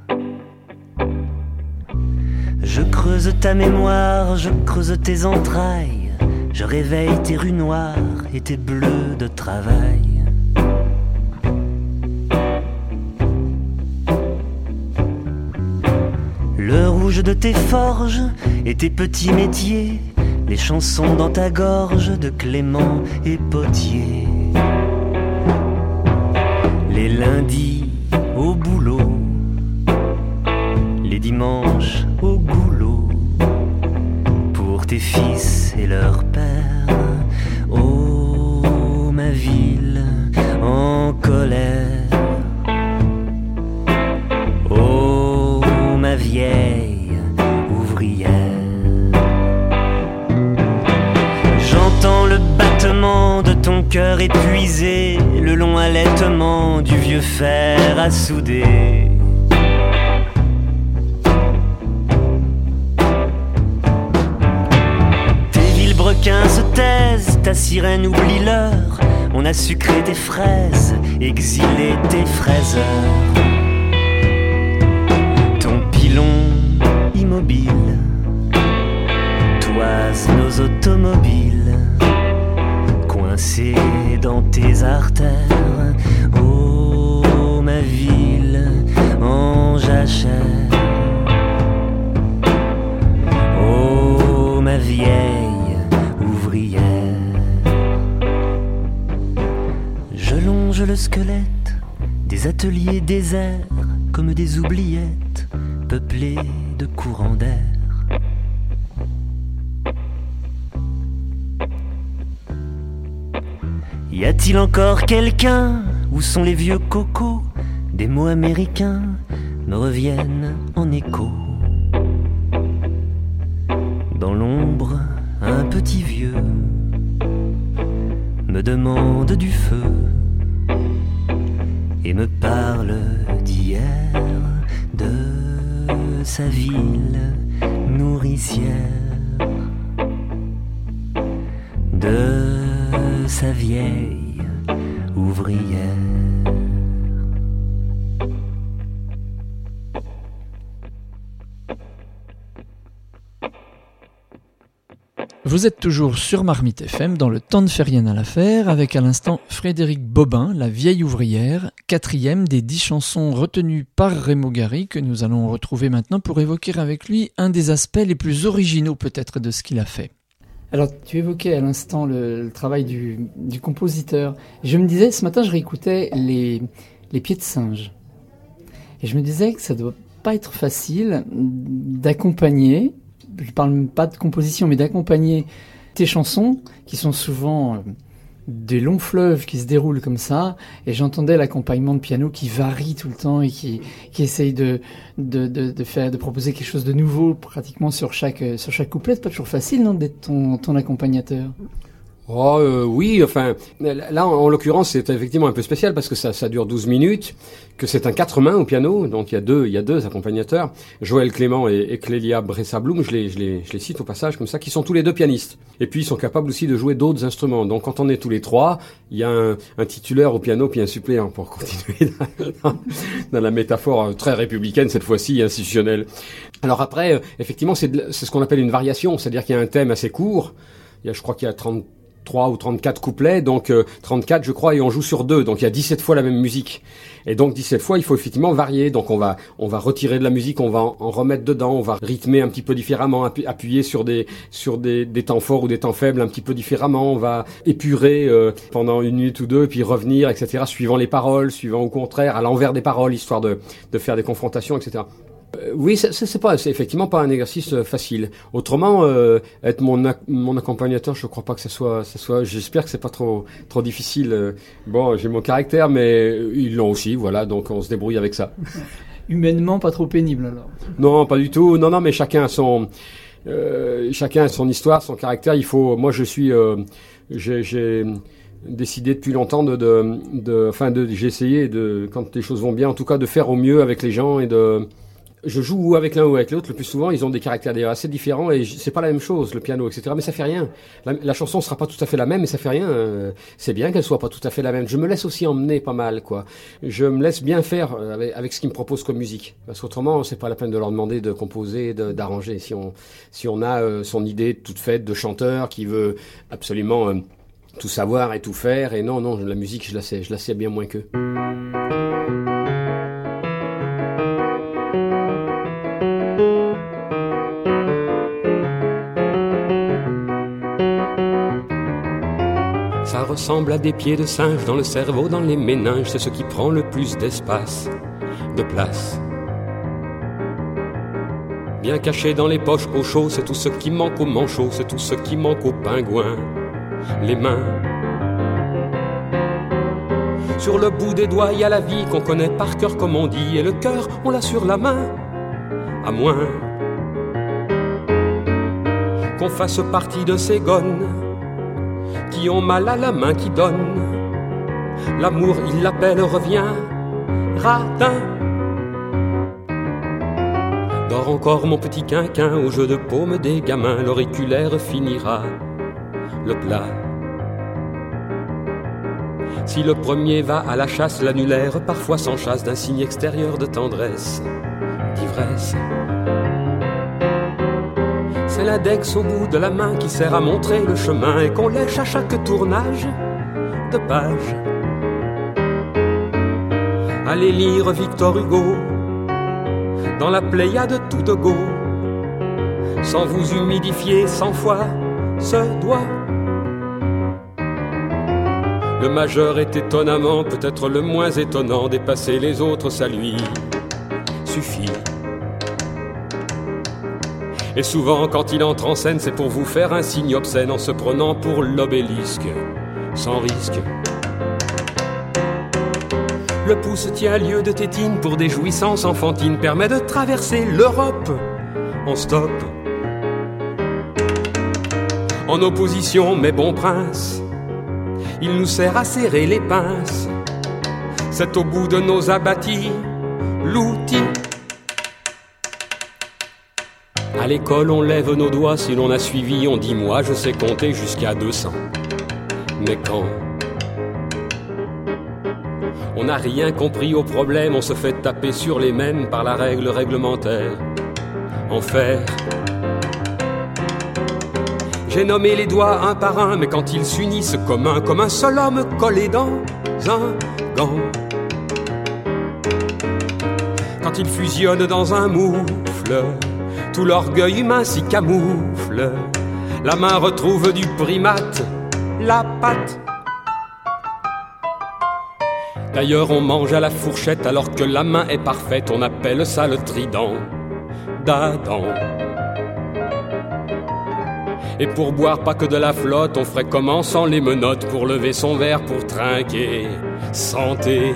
Je creuse ta mémoire, je creuse tes entrailles, je réveille tes rues noires et tes bleus de travail. Le rouge de tes forges et tes petits métiers, les chansons dans ta gorge de Clément et Potier. Les lundis au boulot, les dimanches au goulot, pour tes fils et leurs pères. Oh, ma ville en colère. Oh, ma vieille ouvrière. J'entends le battement de ton cœur épuisé, le long allaitement du vieux fer à souder. Requins se taisent, ta sirène oublie l'heure. On a sucré tes fraises, exilé tes fraiseurs. Ton pilon immobile toise nos automobiles, coincés dans tes artères. Oh, ma ville en jachère. Oh, ma vieille je longe le squelette des ateliers déserts comme des oubliettes peuplées de courants d'air. Y a-t-il encore quelqu'un? Où sont les vieux cocos? Des mots américains me reviennent en écho. Dans l'ombre, un petit vieux me demande du feu et me parle d'hier, de sa ville nourricière, de sa vieille ouvrière. Vous êtes toujours sur Marmite F M dans le temps ne fait rien à l'affaire, avec à l'instant Frédéric Bobin, La vieille ouvrière, quatrième des dix chansons retenues par Raymond Gary, que nous allons retrouver maintenant pour évoquer avec lui un des aspects les plus originaux peut-être de ce qu'il a fait. Alors, tu évoquais à l'instant le, le travail du, du compositeur. Je me disais, ce matin, je réécoutais les, les Pieds de singe. Et je me disais que ça doit pas être facile d'accompagner, je parle même pas de composition, mais d'accompagner tes chansons, qui sont souvent euh, des longs fleuves qui se déroulent comme ça, et j'entendais l'accompagnement de piano qui varie tout le temps et qui, qui essaye de, de, de, de faire, de proposer quelque chose de nouveau pratiquement sur chaque, sur chaque couplet. C'est pas toujours facile, non, d'être ton, ton accompagnateur? Oh euh, oui, enfin, là en, en l'occurrence c'est effectivement un peu spécial parce que ça, ça dure douze minutes, que c'est un quatre mains au piano, donc il y a deux, il y a deux accompagnateurs, Joël Clément et, et Clélia Bressa-Bloom, je les, je les, je les cite au passage comme ça, qui sont tous les deux pianistes. Et puis ils sont capables aussi de jouer d'autres instruments. Donc quand on est tous les trois, il y a un, un titulaire au piano puis un suppléant pour continuer dans, dans la métaphore très républicaine cette fois-ci, institutionnelle. Alors après, effectivement, c'est, de, c'est ce qu'on appelle une variation, c'est-à-dire qu'il y a un thème assez court. Il y a, je crois qu'il y a trente-trois ou trente-quatre couplets, donc euh, trente-quatre je crois, et on joue sur deux, donc il y a dix-sept fois la même musique. Et donc dix-sept fois, il faut effectivement varier, donc on va on va retirer de la musique, on va en, en remettre dedans, on va rythmer un petit peu différemment, appu- appuyer sur des sur des, des temps forts ou des temps faibles un petit peu différemment, on va épurer euh, pendant une minute ou deux, et puis revenir, et cetera, suivant les paroles, suivant au contraire, à l'envers des paroles, histoire de de faire des confrontations, et cetera. Euh, oui, c'est, c'est pas, c'est effectivement pas un exercice euh, facile. Autrement, euh, être mon ac- mon accompagnateur, je crois pas que ça soit, ça soit. J'espère que c'est pas trop trop difficile. Euh, bon, j'ai mon caractère, mais ils l'ont aussi, voilà. Donc on se débrouille avec ça. Humainement, pas trop pénible alors. Non, pas du tout. Non, non, mais chacun a son, euh, chacun a son histoire, son caractère. Il faut. Moi, je suis, euh, j'ai, j'ai décidé depuis longtemps de, de, de, enfin, de, j'ai essayé de, quand les choses vont bien, en tout cas, de faire au mieux avec les gens et de, je joue avec l'un ou avec l'autre. Le plus souvent, ils ont des caractères d'ailleurs assez différents et c'est pas la même chose, le piano, et cetera. Mais ça fait rien. La, la chanson sera pas tout à fait la même, mais ça fait rien. Euh, c'est bien qu'elle soit pas tout à fait la même. Je me laisse aussi emmener pas mal, quoi. Je me laisse bien faire avec, avec ce qu'ils me proposent comme musique. Parce qu'autrement, c'est pas la peine de leur demander de composer, de, d'arranger. Si on, si on a euh, son idée toute faite de chanteur qui veut absolument euh, tout savoir et tout faire. Et non, non, la musique, je la sais, je la sais bien moins qu'eux. Ça ressemble à des pieds de singe dans le cerveau, dans les méninges, c'est ce qui prend le plus d'espace, de place. Bien caché dans les poches au chaud, c'est tout ce qui manque aux manchots, c'est tout ce qui manque aux pingouins, les mains. Sur le bout des doigts, il y a la vie qu'on connaît par cœur comme on dit, et le cœur, on l'a sur la main, à moins qu'on fasse partie de ces gones qui ont mal à la main qui donne. L'amour, il l'appelle, revient, radin. Dors encore mon petit quinquin, au jeu de paume des gamins, l'auriculaire finira le plat. Si le premier va à la chasse, l'annulaire parfois s'enchasse d'un signe extérieur de tendresse, d'ivresse. C'est l'index au bout de la main qui sert à montrer le chemin et qu'on lèche à chaque tournage de page. Allez lire Victor Hugo dans la Pléiade tout de go, sans vous humidifier cent fois ce doigt. Le majeur est étonnamment peut-être le moins étonnant, dépasser les autres ça lui suffit. Et souvent quand il entre en scène, c'est pour vous faire un signe obscène en se prenant pour l'obélisque, sans risque. Le pouce tient lieu de tétine pour des jouissances enfantines, permet de traverser l'Europe en stop. En opposition, mes bons princes, il nous sert à serrer les pinces. C'est au bout de nos abattis l'outil. À l'école, on lève nos doigts, si l'on a suivi, on dit moi, je sais compter jusqu'à deux cents. Mais quand on n'a rien compris au problème, on se fait taper sur les mêmes par la règle réglementaire. Enfer. J'ai nommé les doigts un par un, mais quand ils s'unissent comme un, comme un seul homme collé dans un gant. Quand ils fusionnent dans un moufle, tout l'orgueil humain s'y camoufle. La main retrouve du primate, la patte. D'ailleurs on mange à la fourchette alors que la main est parfaite. On appelle ça le trident d'Adam. Et pour boire pas que de la flotte, on ferait comment sans les menottes, pour lever son verre, pour trinquer, santé.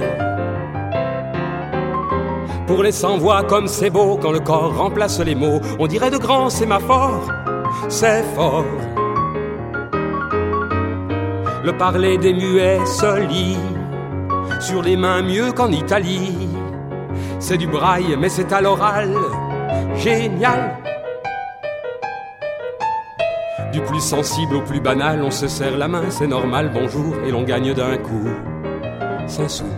Pour les sans-voix comme c'est beau, quand le corps remplace les mots, on dirait de grands sémaphores, c'est fort. Le parler des muets se lit sur les mains mieux qu'en Italie. C'est du braille mais c'est à l'oral, génial. Du plus sensible au plus banal, on se serre la main, c'est normal, bonjour, et l'on gagne d'un coup cinq sous.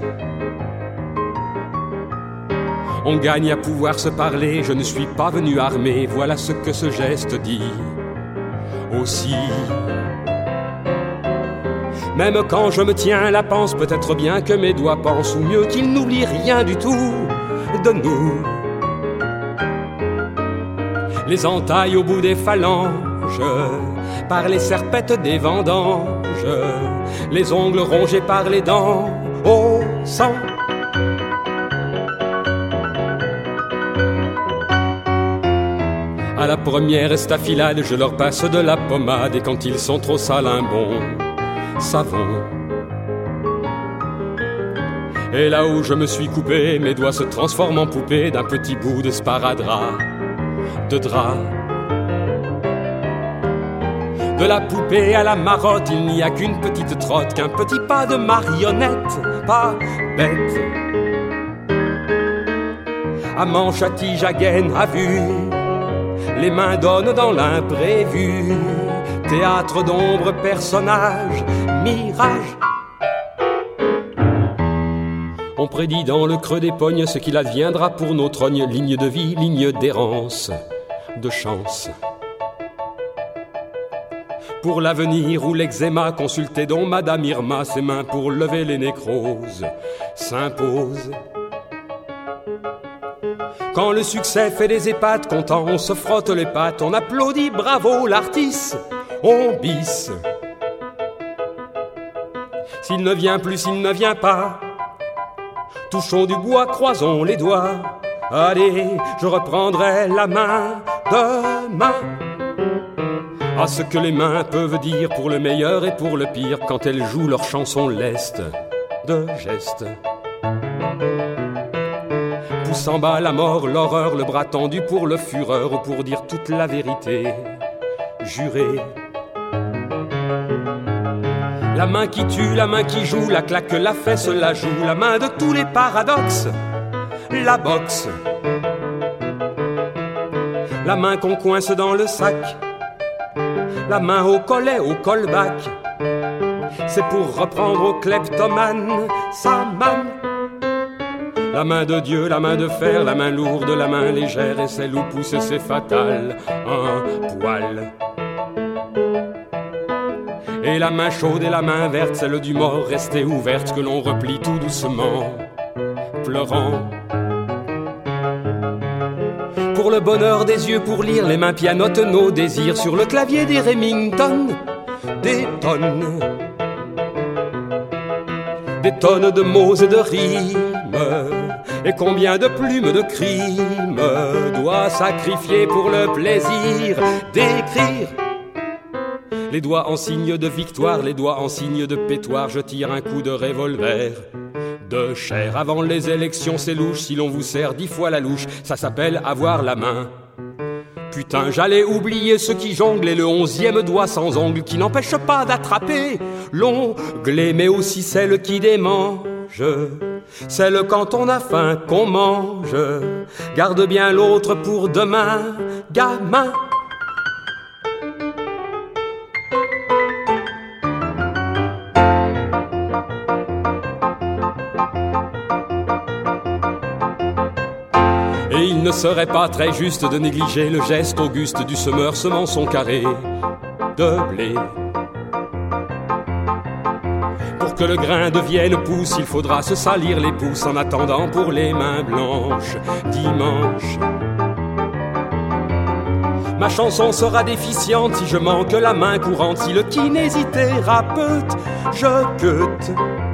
On gagne à pouvoir se parler, je ne suis pas venu armé, voilà ce que ce geste dit aussi. Même quand je me tiens la panse, peut-être bien que mes doigts pensent, ou mieux qu'ils n'oublient rien du tout de nous. Les entailles au bout des phalanges, par les serpettes des vendanges, les ongles rongés par les dents au sang. À la première estafilade, je leur passe de la pommade, et quand ils sont trop sales, un bon savon. Et là où je me suis coupé, mes doigts se transforment en poupée d'un petit bout de sparadrap, de drap. De la poupée à la marotte, il n'y a qu'une petite trotte, qu'un petit pas de marionnette, pas bête. À manche, à tige, à gaine, à vue, les mains donnent dans l'imprévu. Théâtre d'ombre, personnage, mirage. On prédit dans le creux des pognes ce qu'il adviendra pour nos trognes. Ligne de vie, ligne d'errance, de chance. Pour l'avenir ou l'eczéma, consultez donc Madame Irma. Ses mains pour lever les nécroses s'imposent. Quand le succès fait des épates, content, on se frotte les pattes, on applaudit, bravo l'artiste, on bisse. S'il ne vient plus, s'il ne vient pas, touchons du bois, croisons les doigts. Allez, je reprendrai la main demain. À ce que les mains peuvent dire pour le meilleur et pour le pire, quand elles jouent leur chanson leste de gestes. Pousse en bas la mort, l'horreur, le bras tendu pour le fureur ou pour dire toute la vérité, juré. La main qui tue, la main qui joue, la claque, la fesse, la joue, la main de tous les paradoxes, la boxe. La main qu'on coince dans le sac, la main au collet, au callback, c'est pour reprendre au kleptomane sa manne. La main de Dieu, la main de fer, la main lourde, la main légère, et celle où pousse et c'est fatal, un poil. Et la main chaude et la main verte, celle du mort restée ouverte, que l'on replie tout doucement, pleurant. Pour le bonheur des yeux, pour lire, les mains pianotent nos désirs sur le clavier des Remington, des tonnes, des tonnes de mots et de rimes, et combien de plumes de crimes doit sacrifier pour le plaisir d'écrire. Les doigts en signe de victoire, les doigts en signe de pétoire, je tire un coup de revolver de chair. Avant les élections, c'est louche, si l'on vous sert dix fois la louche, ça s'appelle avoir la main. Putain, j'allais oublier ceux qui jonglent et le onzième doigt sans ongle qui n'empêche pas d'attraper l'onglet, mais aussi celle qui démange, celle quand on a faim qu'on mange. Garde bien l'autre pour demain, gamin. Et il ne serait pas très juste de négliger le geste auguste du semeur semant son carré de blé. Pour que le grain devienne pouce, il faudra se salir les pouces en attendant pour les mains blanches dimanche. Ma chanson sera déficiente si je manque la main courante, si le kinésithérapeute je cut,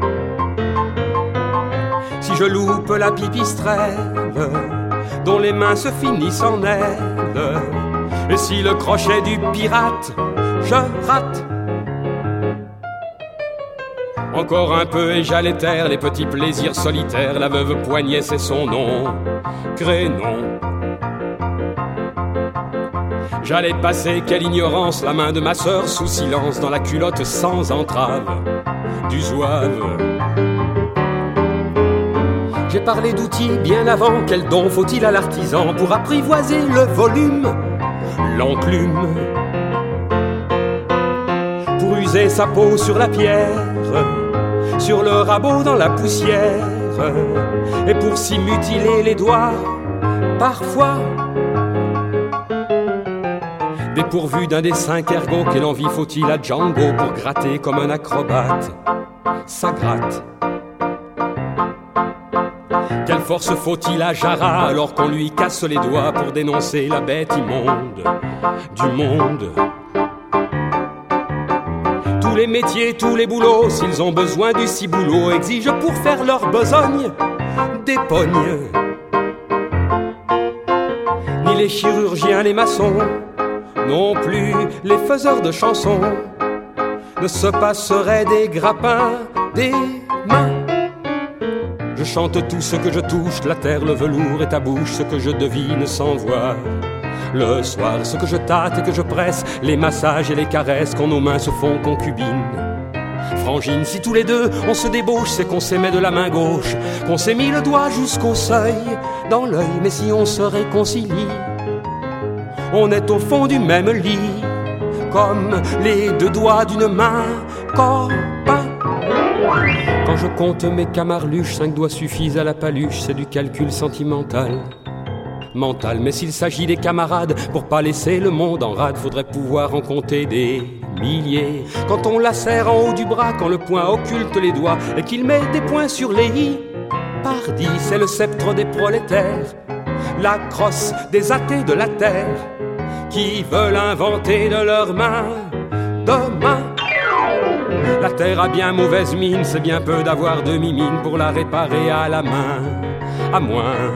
si je loupe la pipistrelle dont les mains se finissent en ailes, et si le crochet du pirate je rate. Encore un peu et j'allais taire les petits plaisirs solitaires, la veuve Poignée c'est son nom, Crénon. J'allais passer, quelle ignorance, la main de ma sœur sous silence dans la culotte sans entrave du zouave. J'ai parlé d'outils bien avant, quel don faut-il à l'artisan pour apprivoiser le volume, l'enclume, pour user sa peau sur la pierre, sur le rabot dans la poussière, et pour s'y mutiler les doigts, parfois. Dépourvu d'un dessin qu'ergot, quelle envie faut-il à Django pour gratter comme un acrobate, ça gratte. Quelle force faut-il à Jara alors qu'on lui casse les doigts pour dénoncer la bête immonde du monde. Tous les métiers, tous les boulots, s'ils ont besoin du ciboulot, exigent pour faire leur besogne des pognes. Ni les chirurgiens, les maçons, non plus les faiseurs de chansons ne se passeraient des grappins des mains. Je chante tout ce que je touche, la terre, le velours et ta bouche, ce que je devine sans voir Le soir, ce que je tâte et que je presse, les massages et les caresses quand nos mains se font concubines. Frangine, si tous les deux on se débauche, c'est qu'on s'aimait de la main gauche, qu'on s'est mis le doigt jusqu'au seuil, dans l'œil, mais si on se réconcilie, on est au fond du même lit, comme les deux doigts d'une main copain. Quand je compte mes camarluches, cinq doigts suffisent à la paluche, c'est du calcul sentimental. Mental, mais s'il s'agit des camarades, pour pas laisser le monde en rade, faudrait pouvoir en compter des milliers. Quand on la serre en haut du bras, quand le poing occulte les doigts, et qu'il met des points sur les i, pardi, c'est le sceptre des prolétaires, la crosse des athées de la terre, qui veulent inventer de leurs mains demain. La terre a bien mauvaise mine, c'est bien peu d'avoir demi-mine pour la réparer à la main, à moins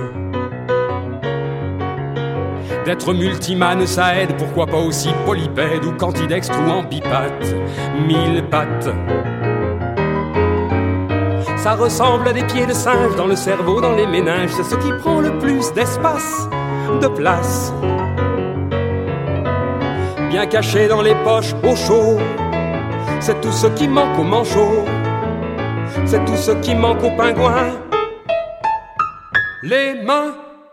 d'être multimane, ça aide, pourquoi pas aussi polypède ou cantidextre ou ambipate, mille pattes. Ça ressemble à des pieds de singe dans le cerveau, dans les méninges, c'est ce qui prend le plus d'espace, de place. Bien caché dans les poches au chaud, c'est tout ce qui manque aux manchots, c'est tout ce qui manque aux pingouins. Les mains.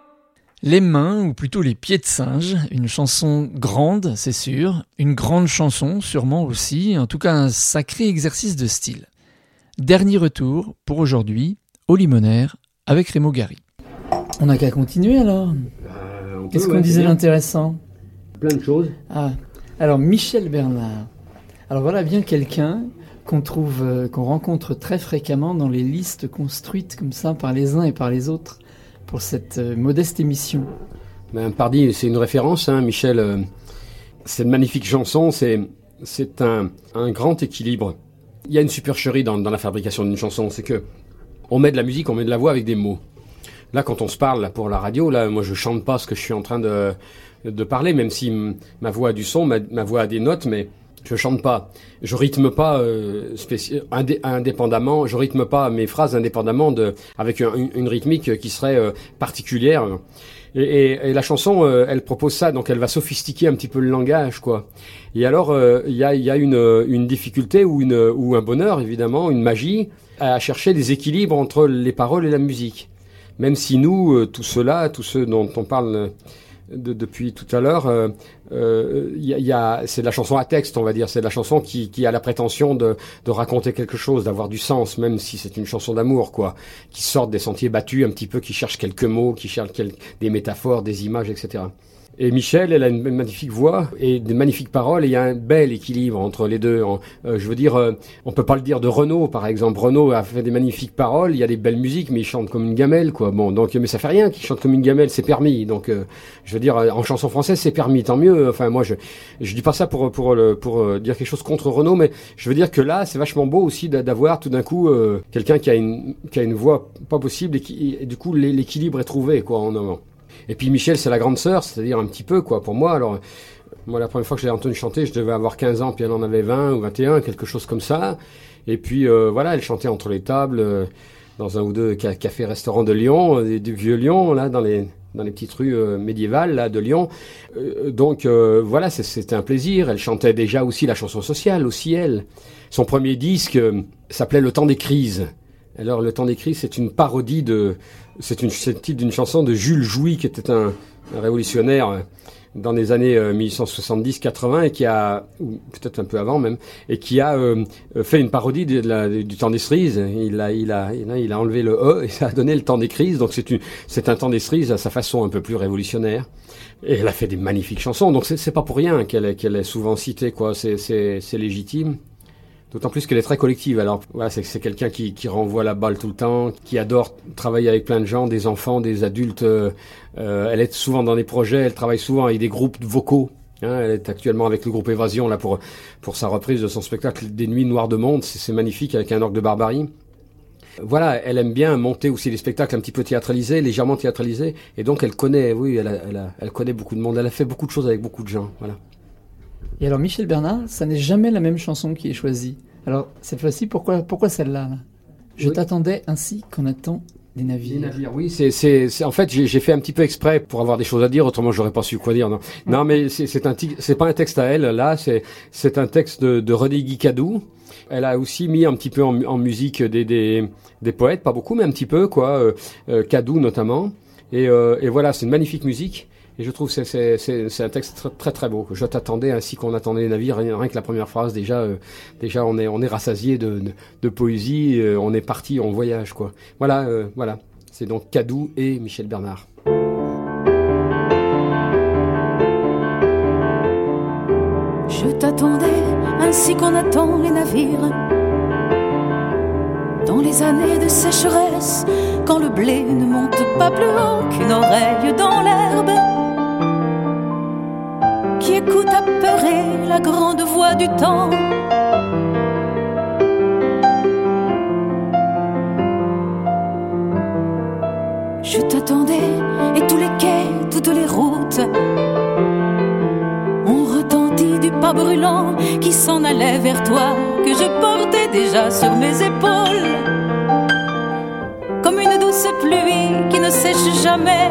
Les mains, ou plutôt les pieds de singe, une chanson grande, c'est sûr, une grande chanson, sûrement aussi, en tout cas un sacré exercice de style. Dernier retour, pour aujourd'hui, au Limonaire, avec Rémo Gary. On n'a qu'à continuer alors. Euh, on Qu'est-ce peut, qu'on ouais, disait bien. d'intéressant? Plein de choses. Ah, alors Michel Bernard. Alors voilà bien quelqu'un qu'on trouve, euh, qu'on rencontre très fréquemment dans les listes construites comme ça par les uns et par les autres pour cette euh, modeste émission. Ben, pardi, c'est une référence, hein, Michel. Euh, c'est une magnifique chanson, c'est, c'est un, un grand équilibre. Il y a une supercherie dans, dans la fabrication d'une chanson, c'est que on met de la musique, on met de la voix avec des mots. Là, quand on se parle là, pour la radio, là, moi, je chante pas ce que je suis en train de, de parler, même si m- ma voix a du son, ma, ma voix a des notes, mais je chante pas. Je rythme pas euh, spéci- indé- indépendamment. Je rythme pas mes phrases indépendamment de avec un, une, une rythmique qui serait euh, particulière. Et, et, et la chanson, euh, elle propose ça, donc elle va sophistiquer un petit peu le langage, quoi. Et alors, il euh, y a, y a une, une difficulté ou une ou un bonheur, évidemment, une magie à chercher des équilibres entre les paroles et la musique. Même si nous, euh, tous ceux-là, tous ceux dont on parle de, depuis tout à l'heure, euh, euh, y a, y a, c'est de la chanson à texte, on va dire. C'est de la chanson qui, qui a la prétention de, de raconter quelque chose, d'avoir du sens, même si c'est une chanson d'amour, quoi. Qui sort des sentiers battus un petit peu, qui cherche quelques mots, qui cherche quel, des métaphores, des images, et cetera. Et Michel, elle a une magnifique voix et des magnifiques paroles, et il y a un bel équilibre entre les deux. En, euh, je veux dire, euh, on peut pas le dire de Renaud, par exemple. Renaud a fait des magnifiques paroles, il y a des belles musiques, mais il chante comme une gamelle, quoi. Bon, donc, mais ça fait rien qu'il chante comme une gamelle, c'est permis. Donc, euh, je veux dire, en chanson française, c'est permis, tant mieux. Enfin, moi, je je dis pas ça pour pour le, pour euh, dire quelque chose contre Renaud, mais je veux dire que là, c'est vachement beau aussi d'avoir tout d'un coup euh, quelqu'un qui a une qui a une voix pas possible et qui et du coup l'équilibre est trouvé, quoi, en avant. Et puis Michel, c'est la grande sœur, c'est-à-dire un petit peu, quoi, pour moi. Alors, moi, la première fois que j'ai entendu chanter, je devais avoir quinze ans, puis elle en avait vingt ou vingt et un, quelque chose comme ça. Et puis, euh, voilà, elle chantait entre les tables, euh, dans un ou deux ca- cafés-restaurants de Lyon, euh, du vieux Lyon, là, dans les dans les petites rues euh, médiévales, là, de Lyon. Euh, donc, euh, voilà, c'est, c'était un plaisir. Elle chantait déjà aussi la chanson sociale, aussi elle. Son premier disque euh, s'appelait Le Temps des Crises. Alors, Le Temps des Crises, c'est une parodie de... C'est, une, c'est le titre d'une chanson de Jules Jouy, qui était un, un révolutionnaire dans les années euh, dix-huit cent soixante-dix quatre-vingts, et qui a, ou peut-être un peu avant même, et qui a euh, fait une parodie de la, du temps des cerises. Il a, il, a, il, a, il a enlevé le E, et ça a donné le temps des crises. Donc c'est, une, c'est un temps des cerises à sa façon un peu plus révolutionnaire. Et elle a fait des magnifiques chansons, donc c'est, c'est pas pour rien qu'elle est, qu'elle est souvent citée, quoi. C'est, c'est, c'est légitime. D'autant plus qu'elle est très collective. Alors voilà, c'est, c'est quelqu'un qui, qui renvoie la balle tout le temps, qui adore travailler avec plein de gens, des enfants, des adultes. Euh, euh, elle est souvent dans des projets, elle travaille souvent avec des groupes vocaux. Hein, elle est actuellement avec le groupe Évasion là pour pour sa reprise de son spectacle Des Nuits Noires de Monde. C'est, c'est magnifique, avec un orgue de barbarie. Voilà, elle aime bien monter aussi des spectacles un petit peu théâtralisés, légèrement théâtralisés, et donc elle connaît, oui, elle, a, elle, a, elle connaît beaucoup de monde. Elle a fait beaucoup de choses avec beaucoup de gens. Voilà. Et alors Michel Bernard, ça n'est jamais la même chanson qui est choisie. Alors cette fois-ci, pourquoi, pourquoi celle-là là ? Je Oui. t'attendais ainsi qu'on attend Des navires. Des navires, oui. C'est, c'est, c'est, en fait, j'ai, j'ai fait un petit peu exprès pour avoir des choses à dire, autrement j'aurais pas su quoi dire. Non, mmh. non mais c'est, c'est un, tic, c'est pas un texte à elle. Là, c'est, c'est un texte de, de René Guicadou. Elle a aussi mis un petit peu en, en musique des, des, des poètes, pas beaucoup, mais un petit peu, quoi. Euh, euh, Cadou notamment. Et, euh, et voilà, c'est une magnifique musique. Et je trouve que c'est, c'est, c'est, c'est un texte très, très très beau. Je t'attendais ainsi qu'on attendait les navires. Rien, rien que la première phrase, déjà, euh, déjà on est, on est rassasié de, de, de poésie. Euh, on est parti en voyage, quoi. Voilà, euh, voilà. C'est donc Cadou et Michel Bernard. Je t'attendais ainsi qu'on attend les navires. Dans les années de sécheresse, quand le blé ne monte pas plus haut qu'une oreille dans l'herbe, qui écoute apeuré la grande voix du temps. Je t'attendais et tous les quais, toutes les routes ont retenti du pas brûlant qui s'en allait vers toi, que je portais déjà sur mes épaules, comme une douce pluie qui ne sèche jamais.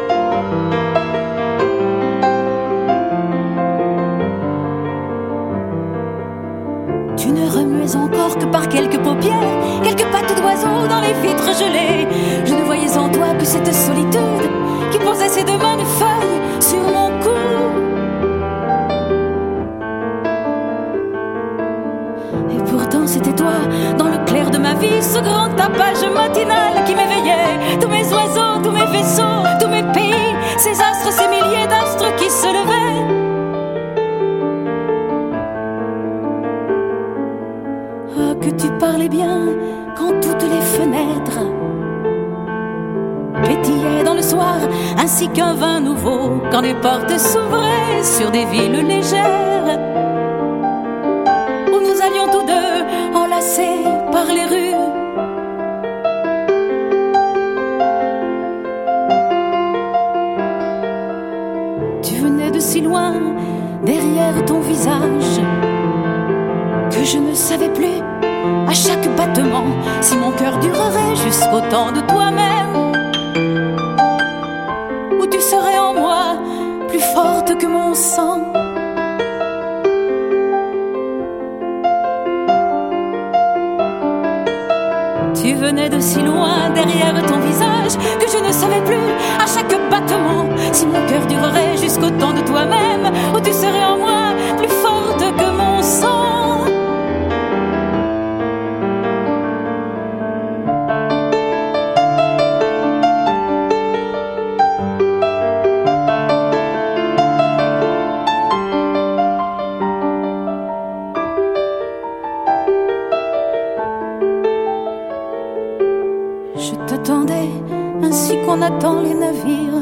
Tu ne remuais encore que par quelques paupières, quelques pattes d'oiseaux dans les vitres gelées. Je ne voyais en toi que cette solitude qui posait ses deux mains de feuilles sur mon cou. Et pourtant c'était toi, dans le clair de ma vie, ce grand tapage matinal qui m'éveillait. Tous mes oiseaux, tous mes vaisseaux, tous mes pays, ces astres, ces milliers d'astres qui se levaient. Ah, que tu parlais bien quand toutes les fenêtres pétillaient dans le soir, ainsi qu'un vin nouveau, quand les portes s'ouvraient sur des villes légères, où nous allions tous deux enlacés par les rues. Tu venais de si loin, derrière ton visage, que je ne savais plus à chaque battement si mon cœur durerait jusqu'au temps de toi-même, ou tu serais en moi plus forte que mon sang. Tu venais de si loin derrière ton visage que je ne savais plus à chaque battement si mon cœur durerait jusqu'au temps de toi-même, ou tu serais en moi plus forte que mon sang. On attend les navires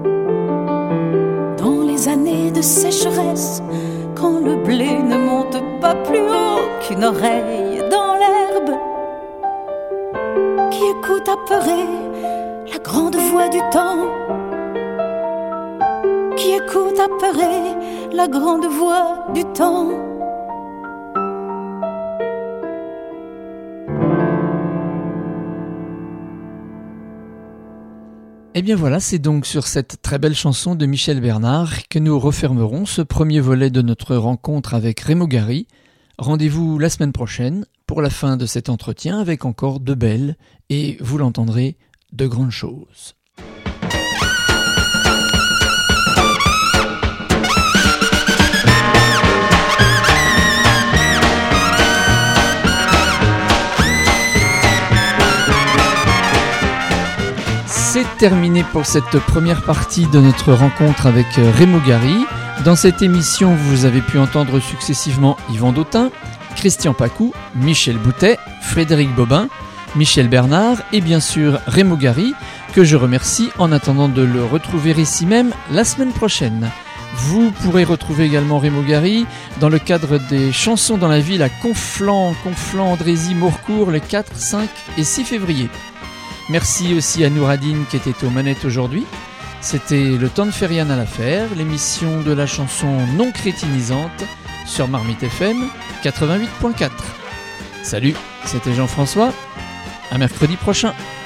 dans les années de sécheresse, quand le blé ne monte pas plus haut qu'une oreille dans l'herbe, qui écoute apeuré la grande voix du temps, qui écoute apeuré la grande voix du temps. Et bien voilà, c'est donc sur cette très belle chanson de Michel Bernard que nous refermerons ce premier volet de notre rencontre avec Raymond Gary. Rendez-vous la semaine prochaine pour la fin de cet entretien avec encore de belles et, vous l'entendrez, de grandes choses. C'est terminé pour cette première partie de notre rencontre avec Raymond Gary. Dans cette émission, vous avez pu entendre successivement Yvan Dautin, Christian Pacou, Michel Boutet, Frédéric Bobin, Michel Bernard et bien sûr Raymond Gary, que je remercie en attendant de le retrouver ici même la semaine prochaine. Vous pourrez retrouver également Raymond Gary dans le cadre des chansons dans la ville à Conflans, Conflans, Andrézy, Mourcourt le quatre, cinq et six février. Merci aussi à Nouradine qui était aux manettes aujourd'hui. C'était le temps de faire rien à l'affaire, l'émission de la chanson non crétinisante sur Marmite F M quatre-vingt-huit point quatre. Salut, c'était Jean-François, à mercredi prochain.